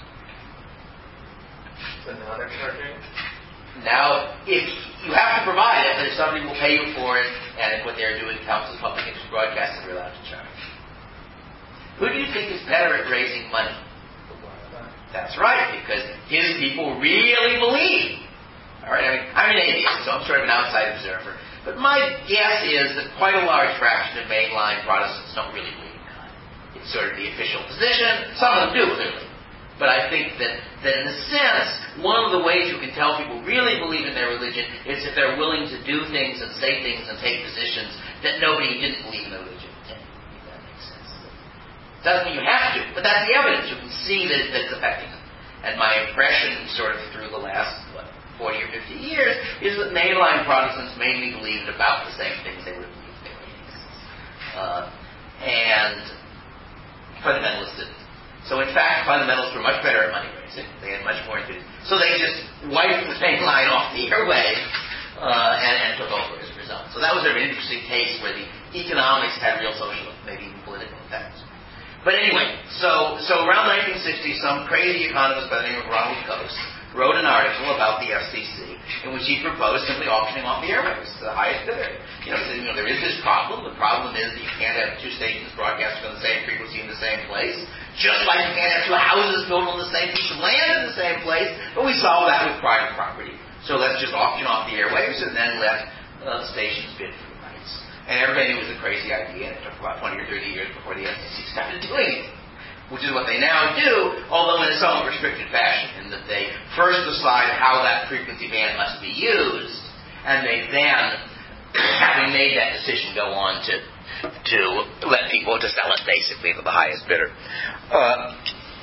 So now they're charging? Now, if you have to provide it, but if somebody will pay you for it, and if what they're doing counts as public interest broadcasting, you're allowed to charge. Who do you think is better at raising money? That's right, because his people really believe. All right, I mean, I'm an atheist, so I'm sort of an outside observer. But my guess is that quite a large fraction of mainline Protestants don't really believe in God. It's sort of the official position. Some of them do, clearly. But I think that, that in a sense, one of the ways you can tell people really believe in their religion is if they're willing to do things and say things and take positions that nobody who didn't believe in their religion would take. If that makes sense. Doesn't mean you have to, but that's the evidence. You can see that, that it's affecting them. And my impression sort of through the last, what, forty or fifty years is that mainline Protestants mainly believed about the same things they would believe if they were atheists. Uh, and fundamentalists didn't. So in fact, fundamentalists were much better at money raising. They had much more enthusiasm. So they just wiped the same line off the airwaves uh, and, and took over as a result. So that was an interesting case where the economics had real social, maybe even political effects. But anyway, so so around nineteen sixty, some crazy economist by the name of Ronald Coase wrote an article about the F C C in which he proposed simply auctioning off the airwaves to the highest bidder. You know, he said, you know, there is this problem. The problem is that you can't have two stations broadcasting on the same frequency in the same place. Just like you can't have two houses built on the same piece of land in the same place. But we solve that with private property. So let's just auction off the airwaves and then let uh, stations bid for the rights. And everybody knew it was a crazy idea, and it took about twenty or thirty years before the F C C started doing it. Which is what they now do, although in a somewhat restricted fashion, in that they first decide how that frequency band must be used, and they then, having made that decision, go on to to let people to sell it basically to the highest bidder. Uh,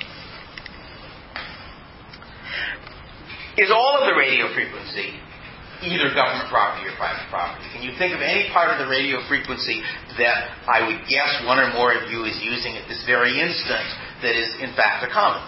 is all of the radio frequency either government property or private property? Can you think of any part of the radio frequency that I would guess one or more of you is using at this very instant that is in fact a commons?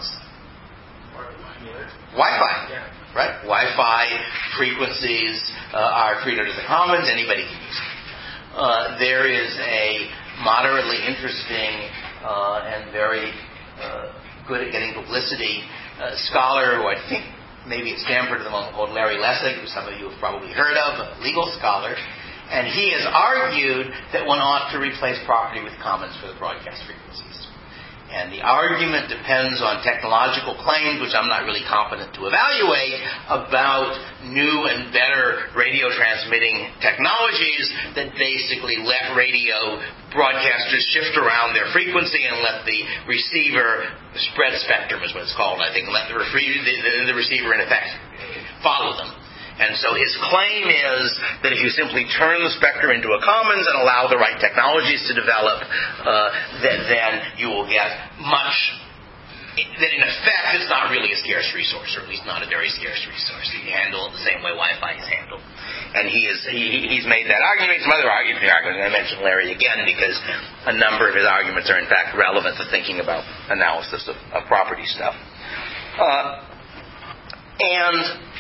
Wi-Fi. Yeah. Right? Wi-Fi frequencies uh, are treated as a commons. Anybody can use it. Uh, there is a moderately interesting uh, and very uh, good at getting publicity uh, scholar who I think maybe at Stanford at the moment, called Larry Lessig, who some of you have probably heard of, a legal scholar. And he has argued that one ought to replace property with commons for the broadcast frequencies. And the argument depends on technological claims, which I'm not really competent to evaluate, about new and better radio transmitting technologies that basically let radio broadcasters shift around their frequency and let the receiver, spread spectrum is what it's called, I think, and let the, re- the, the receiver in effect follow them. And so his claim is that if you simply turn the spectrum into a commons and allow the right technologies to develop, uh, that then you will get much that in effect it's not really a scarce resource, or at least not a very scarce resource. You handle it the same way Wi-Fi is handled. And he is he, he's made that argument. Some other arguments. I mentioned Larry again because a number of his arguments are in fact relevant to thinking about analysis of, of property stuff. Uh, and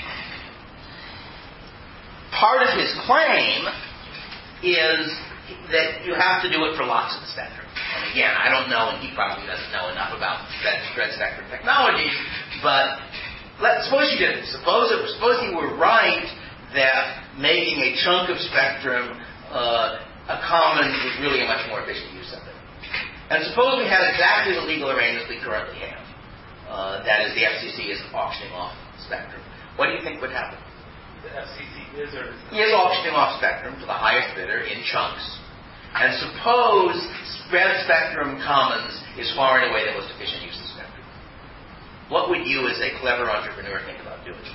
part of his claim is that you have to do it for lots of the spectrum. And again, I don't know, and he probably doesn't know enough about spread spectrum technology, but let's suppose you did. Suppose it was, suppose you were right that making a chunk of spectrum uh, a common was really a much more efficient use of it. And suppose we had exactly the legal arrangements we currently have. Uh, that is, the F C C is auctioning off spectrum. What do you think would happen? The F C C is or is He is auctioning off spectrum to the highest bidder in chunks. And suppose spread spectrum commons is far and away the most efficient use of spectrum. What would you, as a clever entrepreneur, think about doing?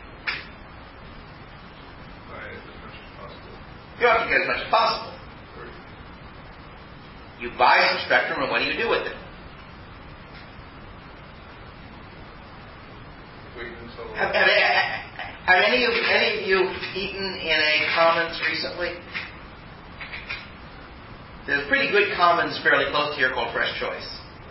Buy as much as possible. You have to get as much as possible. You buy some spectrum, and what do you do with it? Wait until Have, have, have any of any of you eaten in a commons recently? There's a pretty good commons fairly close to here called Fresh Choice.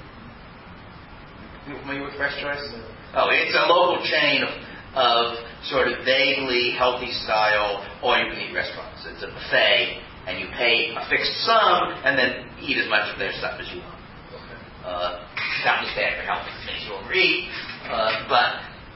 You familiar with Fresh Choice? Oh, it's a local chain of, of sort of vaguely healthy style all-you-can-eat restaurants. It's a buffet, and you pay a fixed sum and then eat as much of their stuff as you want. Uh, not just bad for health, it makes you overeat, uh, but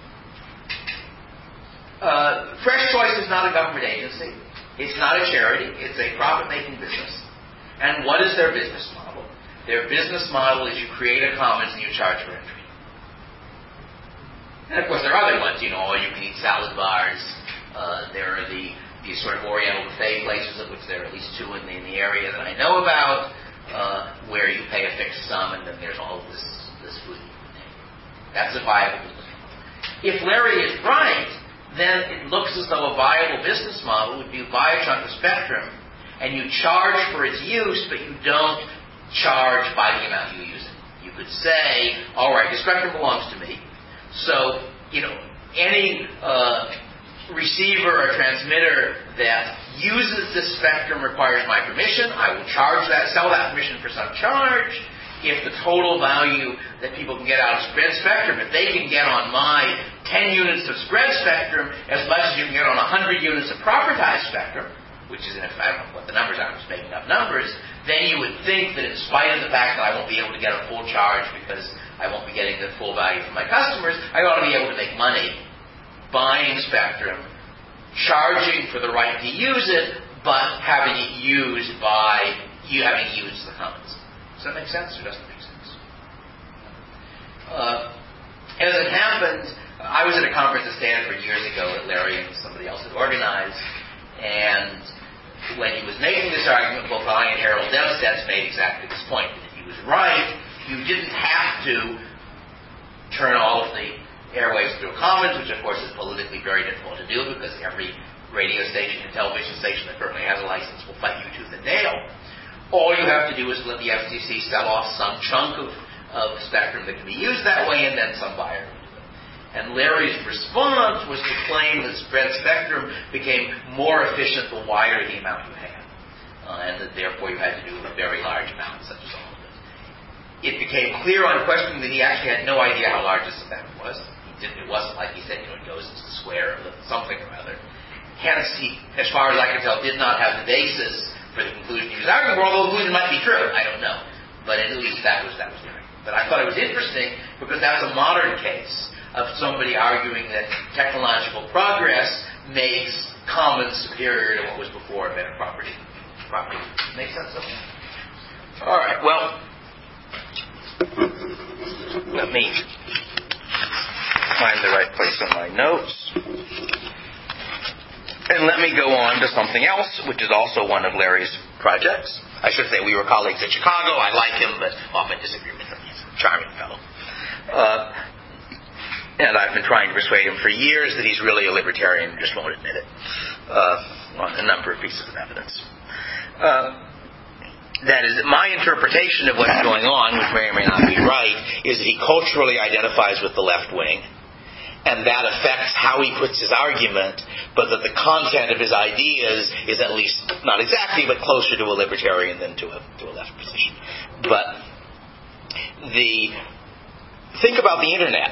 uh, Fresh Choice is not a government agency. It's not a charity. It's a profit-making business. And what is their business model? Their business model is you create a commons and you charge for entry. And of course there are other ones, you know, all you can eat salad bars. Uh, there are the these sort of Oriental buffet places, of which there are at least two in the, in the area that I know about, uh, where you pay a fixed sum and then there's all of this, this food. That's a viable business model. If Larry is right, then it looks as though a viable business model would be you buy a chunk of spectrum and you charge for its use, but you don't charge by the amount you use it. You could say, all right, the spectrum belongs to me, so, you know, any uh, receiver or transmitter that uses this spectrum requires my permission. I will charge that, sell that permission for some charge. If the total value that people can get out of spread spectrum, if they can get on my ten units of spread spectrum as much as you can get on one hundred units of propertized spectrum, which is, in effect, I don't know what the numbers are, I'm just making up numbers, then you would think that in spite of the fact that I won't be able to get a full charge because I won't be getting the full value from my customers, I ought to be able to make money buying spectrum, charging for the right to use it, but having it used by you having it used the commons. Does that make sense or doesn't make sense? Uh, as it happened, I was at a conference at Stanford years ago that Larry and somebody else had organized, and when he was making this argument, both I and Harold Devstetz made exactly this point. That if he was right, you didn't have to turn all of the airwaves through commons, which of course is politically very difficult to do because every radio station and television station that currently has a license will fight you tooth and nail. All you have to do is let the F C C sell off some chunk of, of spectrum that can be used that way, and then some buyer will do it. And Larry's response was to claim that spread spectrum became more efficient the wider the amount you had, uh, and that therefore you had to do a very large amount, such as all of it. It became clear on questioning that he actually had no idea how large this amount was. He didn't, it wasn't like he said, you know, it goes into the square of something or other. Hence, he, as far as I can tell, did not have the basis for the conclusion he was arguing, although the conclusion might be true. I don't know. But at least that was that was the argument. But I thought it was interesting because that was a modern case of somebody arguing that technological progress makes commons superior to what was before better property. Property. Make sense of it? All right. Well, let me find the right place in my notes. And let me go on to something else, which is also one of Larry's projects. I should say we were colleagues at Chicago. I like him, but often disagree with him. He's a charming fellow. Uh, and I've been trying to persuade him for years that he's really a libertarian and just won't admit it uh, on a number of pieces of evidence. Uh, that is, my interpretation of what's going on, which may or may not be right, is that he culturally identifies with the left wing, and that affects how he puts his argument, but that the content of his ideas is at least, not exactly, but closer to a libertarian than to a, to a left position. But the think about the Internet,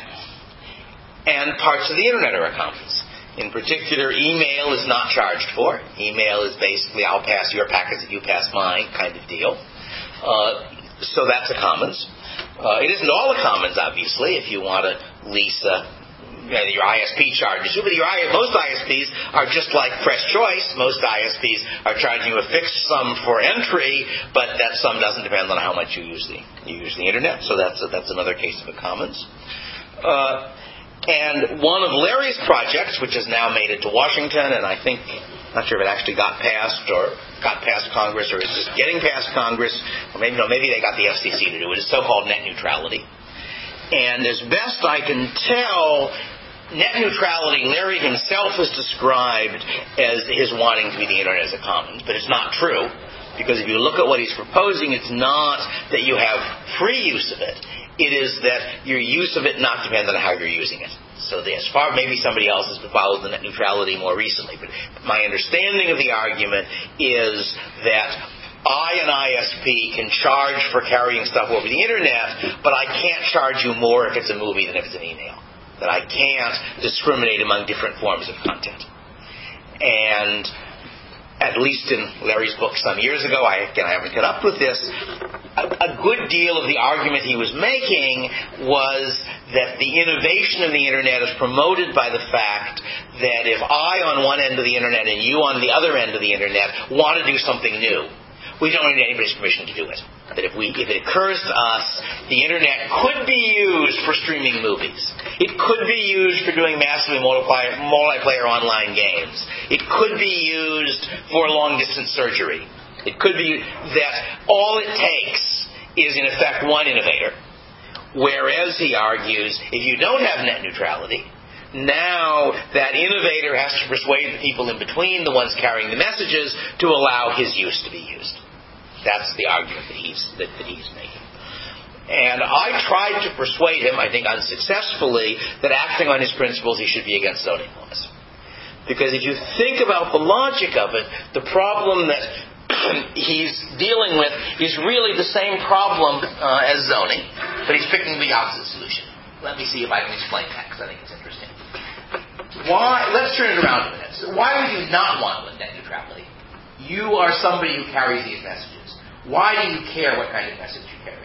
and parts of the Internet are a commons. In particular, email is not charged for. Email is basically, I'll pass your packets if you pass mine kind of deal. Uh, so that's a commons. Uh, it isn't all a commons, obviously, if you want to lease a, you know, your I S P charges you. But your, most I S Ps are just like Press Choice. Most I S Ps are charging you a fixed sum for entry, but that sum doesn't depend on how much you use the, you use the Internet. So that's, a, that's another case of a commons. Uh, And one of Larry's projects, which has now made it to Washington, and I think, not sure if it actually got passed or got past Congress or is just getting past Congress, or maybe no, maybe they got the F C C to do it, is so-called net neutrality. And as best I can tell, net neutrality, Larry himself has described as his wanting to be the Internet as a commons, but it's not true. Because if you look at what he's proposing, it's not that you have free use of it. It is that your use of it not depends on how you're using it. So as far, maybe somebody else has followed the net neutrality more recently, but my understanding of the argument is that I, an I S P, can charge for carrying stuff over the Internet, but I can't charge you more if it's a movie than if it's an email. That I can't discriminate among different forms of content. And at least in Larry's book some years ago, I, again, I haven't caught up with this, a, a good deal of the argument he was making was that the innovation of the Internet is promoted by the fact that if I on one end of the Internet and you on the other end of the Internet want to do something new, we don't need anybody's permission to do it. That if we, if it occurs to us, the Internet could be used for streaming movies. It could be used for doing massively multiplayer, multiplayer online games. It could be used for long-distance surgery. It could be that all it takes is, in effect, one innovator. Whereas, he argues, if you don't have net neutrality, now that innovator has to persuade the people in between, the ones carrying the messages, to allow his use to be used. That's the argument that he's, that, that he's making. And I tried to persuade him, I think unsuccessfully, that acting on his principles he should be against zoning laws. Because if you think about the logic of it, the problem that he's dealing with is really the same problem uh, as zoning, but he's picking the opposite solution. Let me see if I can explain that, because I think it's interesting. Why? Let's turn it around a minute. So why would you not want net neutrality? You are somebody who carries these messages. Why do you care what kind of message you carry?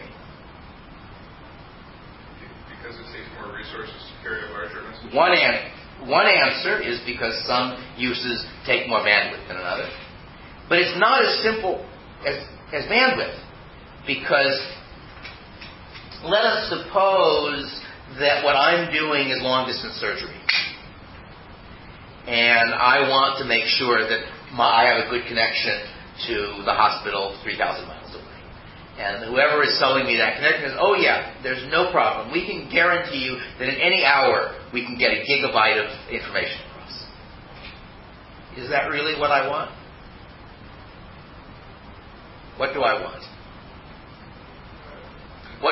Because it takes more resources to carry a larger message. One, an- one answer is because some uses take more bandwidth than another. But it's not as simple as, as bandwidth. Because let us suppose that what I'm doing is long-distance surgery. And I want to make sure that my, I have a good connection to the hospital three thousand miles away. And whoever is selling me that connection says, oh yeah, there's no problem. We can guarantee you that in any hour we can get a gigabyte of information across. Is that really what I want? What do I want? What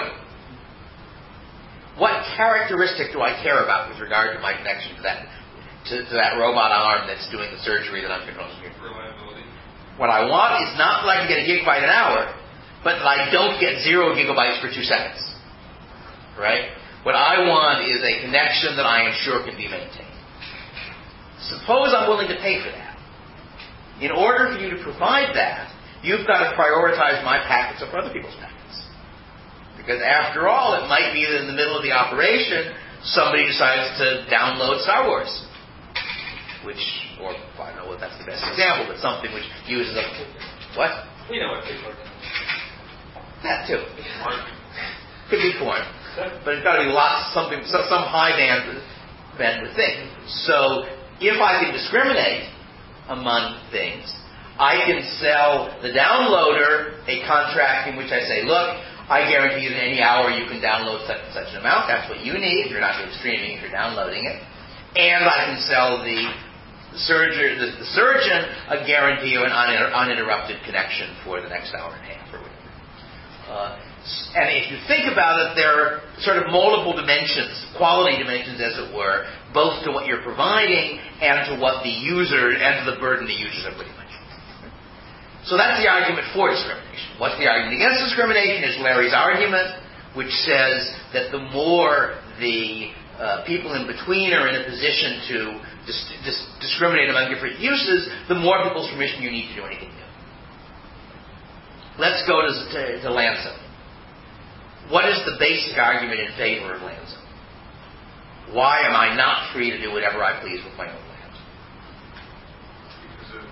what characteristic do I care about with regard to my connection to that to, to that robot arm that's doing the surgery that I'm controlling here? Reliability. What I want is not that I can get a gigabyte an hour, but that I don't get zero gigabytes for two seconds. Right? What I want is a connection that I am sure can be maintained. Suppose I'm willing to pay for that. In order for you to provide that, you've got to prioritize my packets over other people's packets. Because after all, it might be that in the middle of the operation, somebody decides to download Star Wars. Which, or I don't know if that's the best example, but something which uses a... What? We know what people are doing. That too. Porn. Could be porn. But it's got to be lots, something, some high bandwidth, bandwidth thing. So, if I can discriminate among things, I can sell the downloader a contract in which I say, look, I guarantee you that any hour you can download such and such an amount. That's what you need if you're not doing streaming, if you're downloading it. And I can sell the surgeon, the, the surgeon a guarantee of an uninter- uninterrupted connection for the next hour and a half or whatever. Uh, and if you think about it, there are sort of multiple dimensions, quality dimensions as it were, both to what you're providing and to what the user, and to the burden the users are putting on you. So that's the argument for discrimination. What's the argument against discrimination is Larry's argument, which says that the more the uh, people in between are in a position to dis- dis- discriminate among different uses, the more people's permission you need to do anything new. Let's go to, to, to land zoning. What is the basic argument in favor of land zoning? Why am I not free to do whatever I please with my own land? Because it,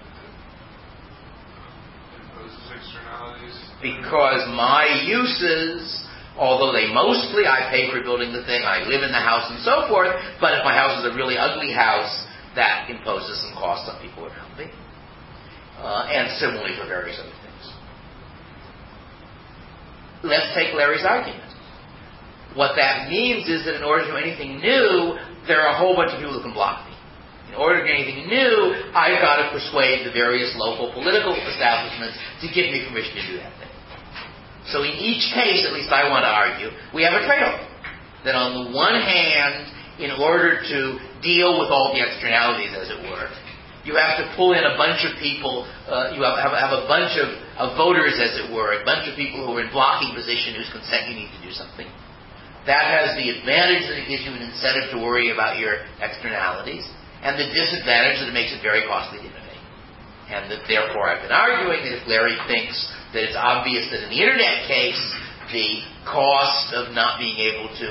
it imposes externalities. Because my uses, although they mostly, I pay for building the thing, I live in the house and so forth, but if my house is a really ugly house, that imposes some costs on people around me. Uh, and similarly for various other things. Let's take Larry's argument. What that means is that in order to do anything new, there are a whole bunch of people who can block me. In order to do anything new, I've got to persuade the various local political establishments to give me permission to do that thing. So in each case, at least I want to argue, we have a trade-off. That on the one hand, in order to deal with all the externalities, as it were, you have to pull in a bunch of people, uh, you have, have, have a bunch of, of voters, as it were, a bunch of people who are in blocking position whose consent you need to do something. That has the advantage that it gives you an incentive to worry about your externalities, and the disadvantage that it makes it very costly to innovate. And that therefore I've been arguing that if Larry thinks that it's obvious that in the Internet case, the cost of not being able to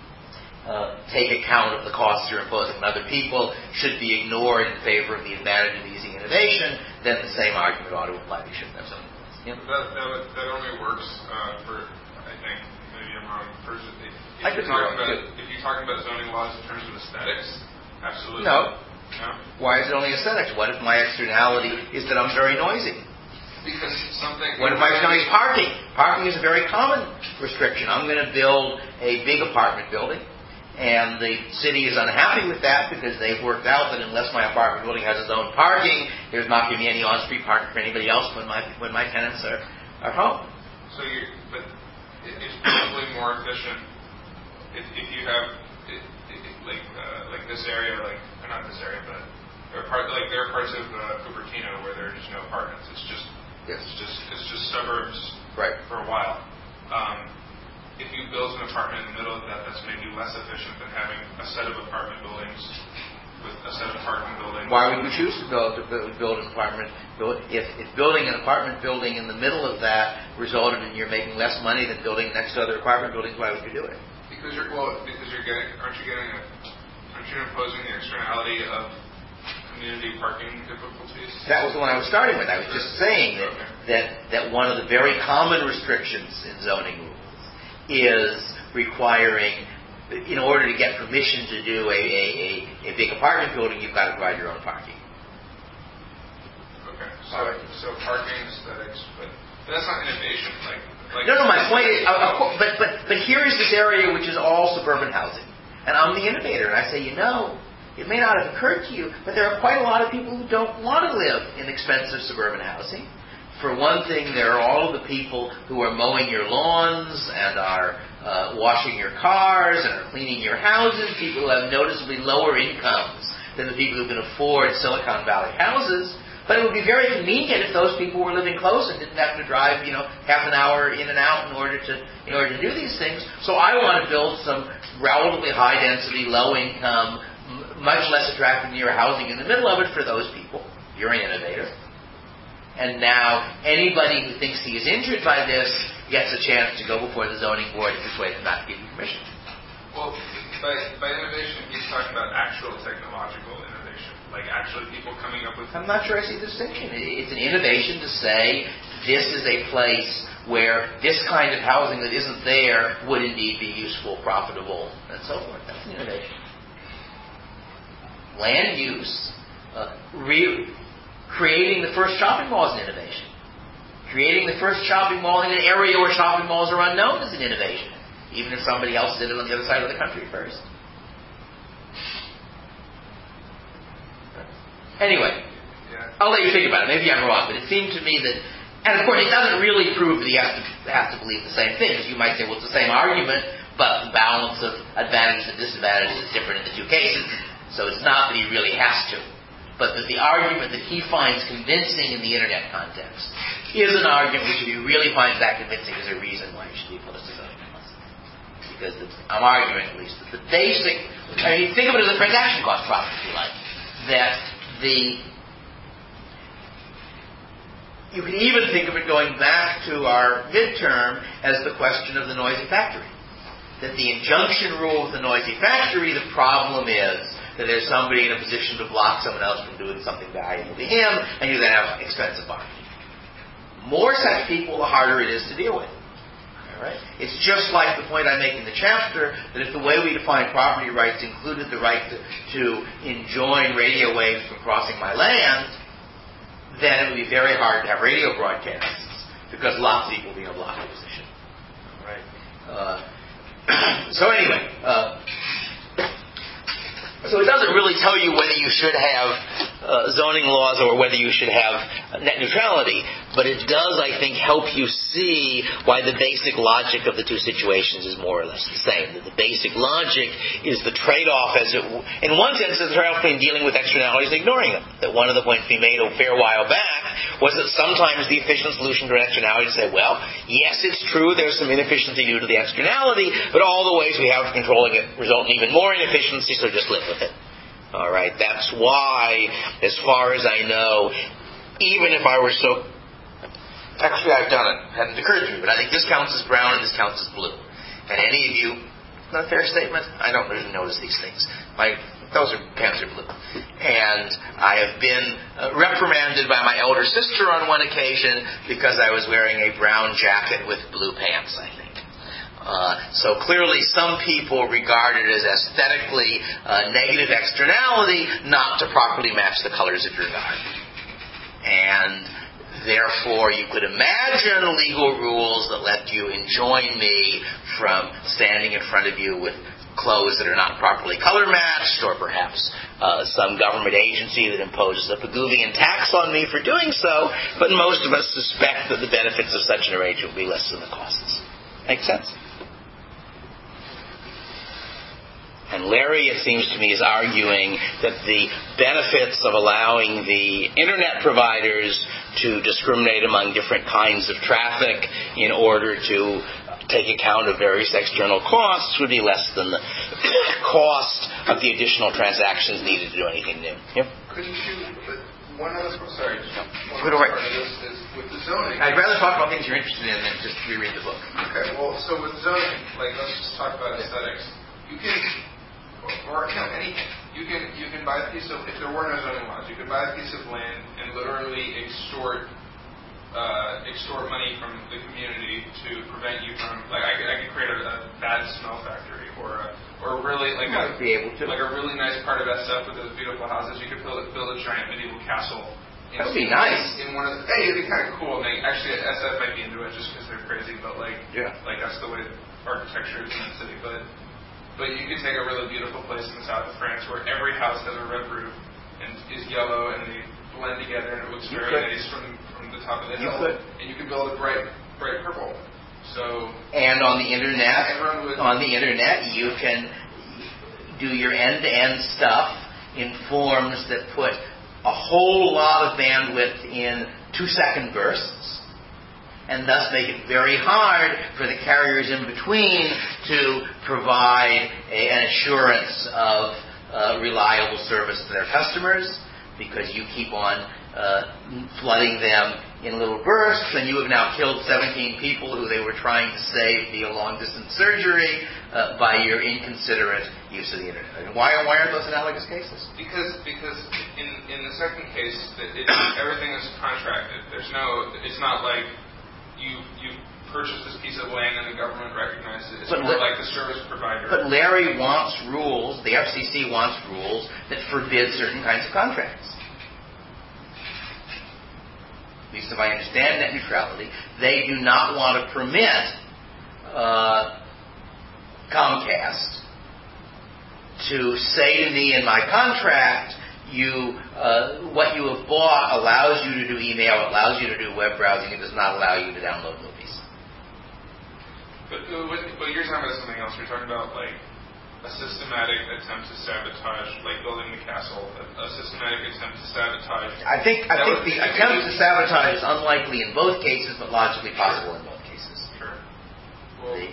uh, take account of the costs you're imposing on other people should be ignored in favor of the advantage of easy innovation, then the same argument ought to apply. We shouldn't have zoning laws. Yeah. That, that, would, that only works uh, for, I think, maybe I'm wrong, first, if, if, I you're talking about, if you're talking about zoning laws in terms of aesthetics, absolutely. No. No? Why is it only aesthetics? What if my externality is that I'm very noisy? Because something... What if my externality is parking? Parking is a very common restriction. I'm going to build a big apartment building, and the city is unhappy with that because they've worked out that unless my apartment building has its own parking, there's not going to be any on-street parking for anybody else when my when my tenants are, are home. So you, but it, it's probably more efficient if, if you have it, it, like uh, like this area, like or not this area, but there are part like there are parts of uh, Cupertino where there are just no apartments. It's just yes. it's just it's just suburbs right. for a while. Um, if you build an apartment in the middle of that, that's maybe less efficient than having a set of apartment buildings with a set of parking buildings. Why would we choose to build, to build an apartment? Build, if, if building an apartment building in the middle of that resulted in you're making less money than building next to other apartment buildings, why would you do it? Because you're well, because you're getting, aren't you getting, a, aren't you imposing the externality of community parking difficulties? That was the one I was starting with. I was just saying that okay. that, that one of the very common restrictions in zoning rules is requiring, in order to get permission to do a, a, a, a big apartment building, you've got to provide your own parking. Okay, so right. so parking aesthetics, but, but that's not innovation. Like, like no, no. My point is, uh, but but but here is this area which is all suburban housing, and I'm the innovator, and I say, you know, it may not have occurred to you, but there are quite a lot of people who don't want to live in expensive suburban housing. For one thing, there are all of the people who are mowing your lawns and are uh, washing your cars and are cleaning your houses, people who have noticeably lower incomes than the people who can afford Silicon Valley houses. But it would be very convenient if those people were living close and didn't have to drive, you know, half an hour in and out in order to in order to do these things. So I want to build some relatively high density, low income, m- much less attractive near housing in the middle of it for those people. You're an innovator. And now anybody who thinks he is injured by this gets a chance to go before the zoning board and persuade them not to give you permission. Well, by, by innovation, he's talking about actual technological innovation, like actually people coming up with... I'm not sure I see the distinction. It's an innovation to say this is a place where this kind of housing that isn't there would indeed be useful, profitable, and so forth. That's an innovation. Land use, uh, re- creating the first shopping mall is an innovation. Creating the first shopping mall in an area where shopping malls are unknown is an innovation, even if somebody else did it on the other side of the country first. Anyway, Yeah. I'll let you think about it. Maybe I'm wrong, but it seemed to me that, and of course it doesn't really prove that you have to, have to believe the same thing, because you might say, well, it's the same argument, but the balance of advantages and disadvantages is different in the two cases, so it's not that he really has to. But that the argument that he finds convincing in the internet context is an argument which, if he really finds that convincing, is a reason why he should be opposed to zoning laws. Because the, I'm arguing, at least, that the basic, I mean, think of it as a transaction cost problem, if you like, that the, you can even think of it going back to our midterm as the question of the noisy factory. That the injunction rule of the noisy factory, the problem is that there's somebody in a position to block someone else from doing something valuable to him, and you then have expensive bargaining. More such people, the harder it is to deal with. All right? It's just like the point I make in the chapter, that if the way we define property rights included the right to, to enjoin radio waves from crossing my land, then it would be very hard to have radio broadcasts, because lots of people will be in a blocking position. All right? Uh, so anyway, uh, so it doesn't really tell you whether you should have uh, zoning laws or whether you should have net neutrality, but it does, I think, help you see why the basic logic of the two situations is more or less the same. That the basic logic is the trade-off, as it, in one sense, is the trade-off between dealing with externalities and ignoring them. That one of the points we made a fair while back was that sometimes the efficient solution to an externality is to say, well, yes, it's true, there's some inefficiency due to the externality, but all the ways we have of controlling it result in even more inefficiency, so just live with it. All right, that's why, as far as I know, even if I were so... Actually, I've done it. It hadn't occurred to me, but I think this counts as brown and this counts as blue. And any of you... Not a fair statement? I don't really notice these things. My Those are pants are blue. And I have been uh, reprimanded by my elder sister on one occasion because I was wearing a brown jacket with blue pants, I think. Uh, so clearly some people regard it as aesthetically uh, negative externality not to properly match the colors of your garden. And therefore you could imagine legal rules that let you enjoin me from standing in front of you with clothes that are not properly color matched, or perhaps uh, some government agency that imposes a Pigouvian tax on me for doing so, but most of us suspect that the benefits of such an arrangement will be less than the costs. Make sense? And Larry, it seems to me, is arguing that the benefits of allowing the internet providers to discriminate among different kinds of traffic in order to take account of various external costs would be less than the cost of the additional transactions needed to do anything new. Yep. Couldn't you, but one other, sorry, just one Go other right. part of this is with the zoning. I'd rather talk about things you're interested in than just reread the book. Okay, well, so with zoning, like, let's just talk about aesthetics. You can, or, or no, anything. You can, you can buy a piece of, if there were no zoning laws, you could buy a piece of land and literally extort Uh, extort money from the community to prevent you from, like, I could, I could create a, a bad smell factory, or a, or really like a be able to. like a really nice part of S F with those beautiful houses. You could build a, build a giant medieval castle. In, That would be nice. In one of the, hey, it'd be kind of cool. And they, actually, S F might be into it just because they're crazy, but like, yeah. like that's the way architecture is in the city. But but you could take a really beautiful place in the south of France where every house has a red roof and is yellow, and they blend together, and it looks very nice from. the top of the hill, you and you can build a bright, bright purple. So, and on the internet, would, on the internet, you can do your end-to-end stuff in forms that put a whole lot of bandwidth in two-second bursts, and thus make it very hard for the carriers in between to provide a, an assurance of uh, reliable service to their customers, because you keep on Uh, flooding them in little bursts, and you have now killed seventeen people who they were trying to save via long-distance surgery uh, by your inconsiderate use of the internet. And why, why aren't those analogous cases? Because because in in the second case, it, everything is contracted. There's no. It's not like you you purchase this piece of land and the government recognizes it. It's but more Le- like the service provider. But Larry wants rules. The F C C wants rules that forbid certain kinds of contracts. At least if I understand net neutrality, they do not want to permit uh, Comcast to say to me in my contract, you uh, what you have bought allows you to do email, allows you to do web browsing. It does not allow you to download movies. But, uh, what, but you're talking about something else. You're talking about like a systematic attempt to sabotage, like building the castle. A, a systematic attempt to sabotage. I think I think was, the I attempt think to sabotage is unlikely in both cases, but logically possible in both cases. Sure. Well, The,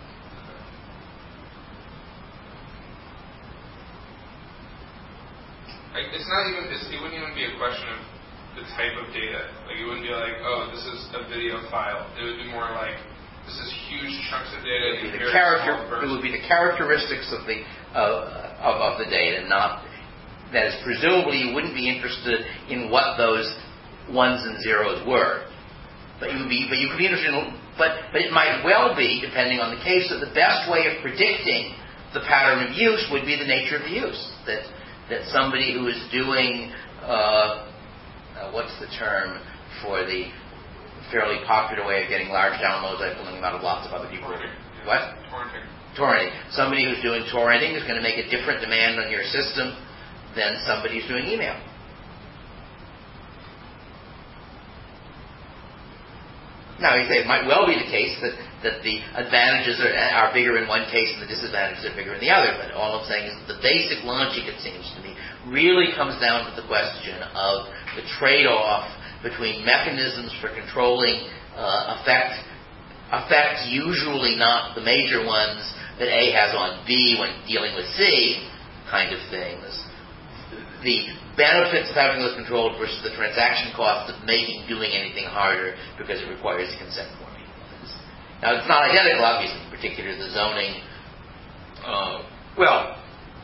Like, it's not even, it's, it wouldn't even be a question of the type of data. Like, it wouldn't be like, oh, this is a video file. It would be more like, this is huge chunks of data. it, would be in the very character, small bursts. it would be the characteristics of the uh, of, of the data, not that is presumably you wouldn't be interested in what those ones and zeros were, but you would be, but you could be interested in, but but it might well be, depending on the case, that the best way of predicting the pattern of use would be the nature of the use. That that somebody who is doing, uh, uh, what's the term for the fairly popular way of getting large downloads, I'm pulling them out of lots of other people. Torrenting. What? Torrenting. Torrenting. Somebody who's doing torrenting is going to make a different demand on your system than somebody who's doing email. Now, you say it might well be the case that, that the advantages are, are bigger in one case and the disadvantages are bigger in the other, but all I'm saying is that the basic logic, it seems to me, really comes down to the question of the trade-off between mechanisms for controlling uh, effect, effects, usually not the major ones that A has on B when dealing with C, kind of things, the benefits of having those controlled versus the transaction costs of making doing anything harder because it requires consent for people. Now, it's not identical, obviously, in particular the zoning. Uh, well,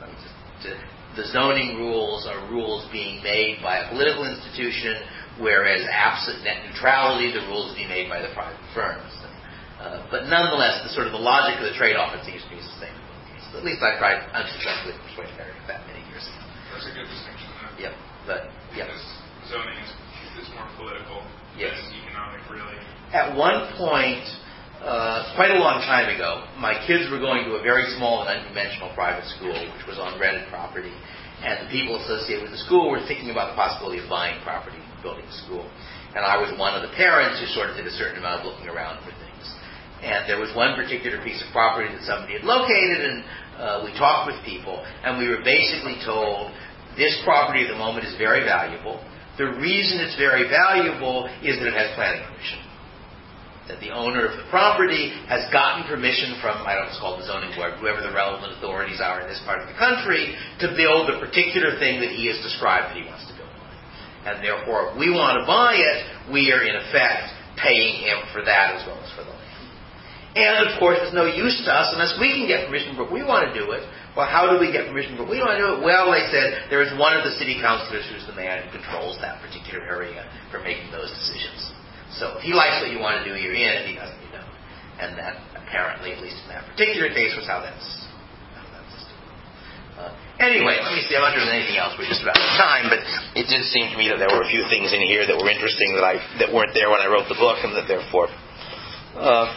the zoning rules are rules being made by a political institution, whereas absent net neutrality, the rules would be made by the private firms. Uh, but nonetheless, the sort of the logic of the trade-off, it seems to be the same. At least I tried unsuccessfully to persuade Mary of that many years ago. That's a good distinction. Yep, but yeah. Because zoning is, is more political yes. than economic, really. At one point, uh, quite a long time ago, my kids were going to a very small and unconventional private school, which was on rented property, and the people associated with the school were thinking about the possibility of buying property and building a school. And I was one of the parents who sort of did a certain amount of looking around for things. And there was one particular piece of property that somebody had located, and uh, we talked with people, and we were basically told, this property at the moment is very valuable. The reason it's very valuable is that it has planning permission. That the owner of the property has gotten permission from, I don't know, it's called the zoning board, whoever the relevant authorities are in this part of the country, to build the particular thing that he has described that he wants to build on. And therefore, if we want to buy it, we are in effect paying him for that as well as for the land. And of course, there's no use to us unless we can get permission, but we want to do it. Well, how do we get permission? But we want to do it. Well, they said there is one of the city councilors who's the man who controls that particular area for making those decisions. So if he likes what you want to do, you're in. If he doesn't, you don't. And that apparently, at least in that particular case, was how that's. How that's uh, anyway, let me see. I'm not doing anything else. We're just about out of time, but it did seem to me that there were a few things in here that were interesting that I that weren't there when I wrote the book, and that therefore. Uh,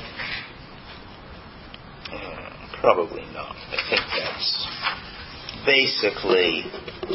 Probably not. I think that's basically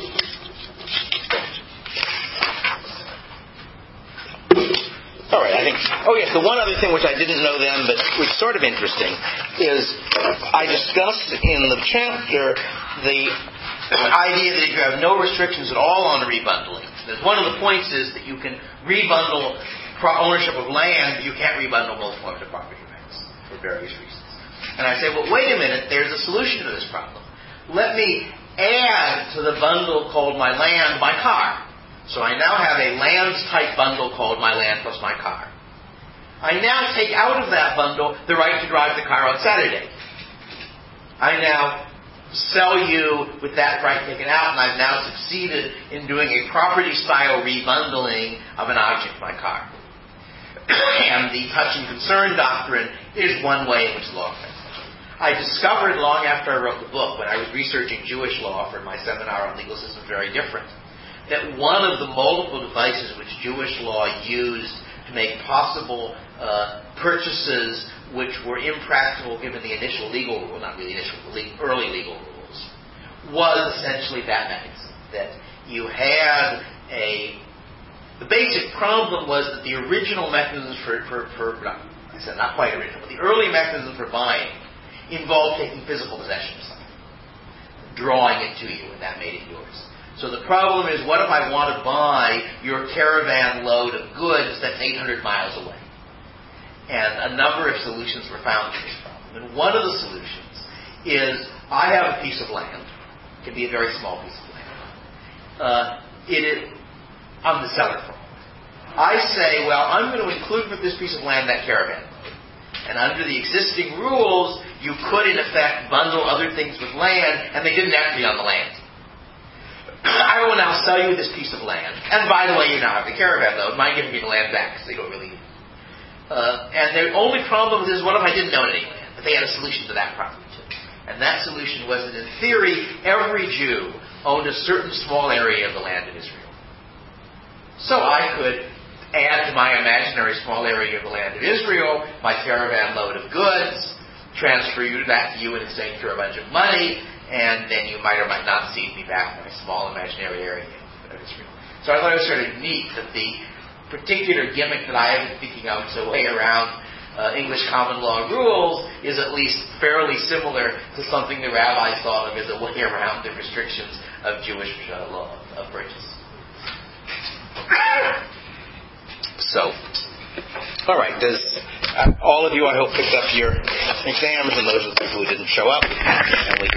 all right. I think. Oh yes, the one other thing which I didn't know then, but was sort of interesting, is I discussed in the chapter the idea that if you have no restrictions at all on rebundling, that one of the points is that you can rebundle ownership of land, but you can't rebundle most forms of property rights for various reasons. And I say, well, wait a minute, there's a solution to this problem. Let me add to the bundle called my land my car. So I now have a lands-type bundle called my land plus my car. I now take out of that bundle the right to drive the car on Saturday. I now sell you with that right taken out, and I've now succeeded in doing a property-style rebundling of an object, my car. And the touch and concern doctrine is one way in which the law affects. I discovered long after I wrote the book, when I was researching Jewish law for my seminar on legal systems very different, that one of the multiple devices which Jewish law used to make possible uh, purchases which were impractical given the initial legal rule, not really initial, the early legal rules, was essentially that mechanism. That you had a... The basic problem was that the original mechanisms for... for, for not, I said not quite original, but the early mechanisms for buying involved taking physical possession of something, drawing it to you, and that made it yours. So the problem is, what if I want to buy your caravan load of goods that's eight hundred miles away? And a number of solutions were found to this problem. And one of the solutions is, I have a piece of land. It can be a very small piece of land. Uh, it is, I'm the seller for it. I say, well, I'm going to include with this piece of land that caravan load. And under the existing rules, you could, in effect, bundle other things with land, and they didn't have to be on the land. I will now sell you this piece of land. And by the way, you now have the caravan load. Mind giving me the land back, because they don't really need it. Uh, and the only problem is, what if I didn't own any land? But they had a solution to that problem, too. And that solution was that, in theory, every Jew owned a certain small area of the land of Israel. So I could add to my imaginary small area of the land of Israel my caravan load of goods, transfer you that to you in exchange for a bunch of money, and then you might or might not cede me back my small imaginary area of Israel. So I thought it was sort of neat that the particular gimmick that I have been thinking of as a way around uh, English common law rules is at least fairly similar to something the rabbis thought of as a way around the restrictions of Jewish uh, law of purchase. So, all right, does uh, all of you, I hope, picked up your exams, and those of the people who didn't show up, and we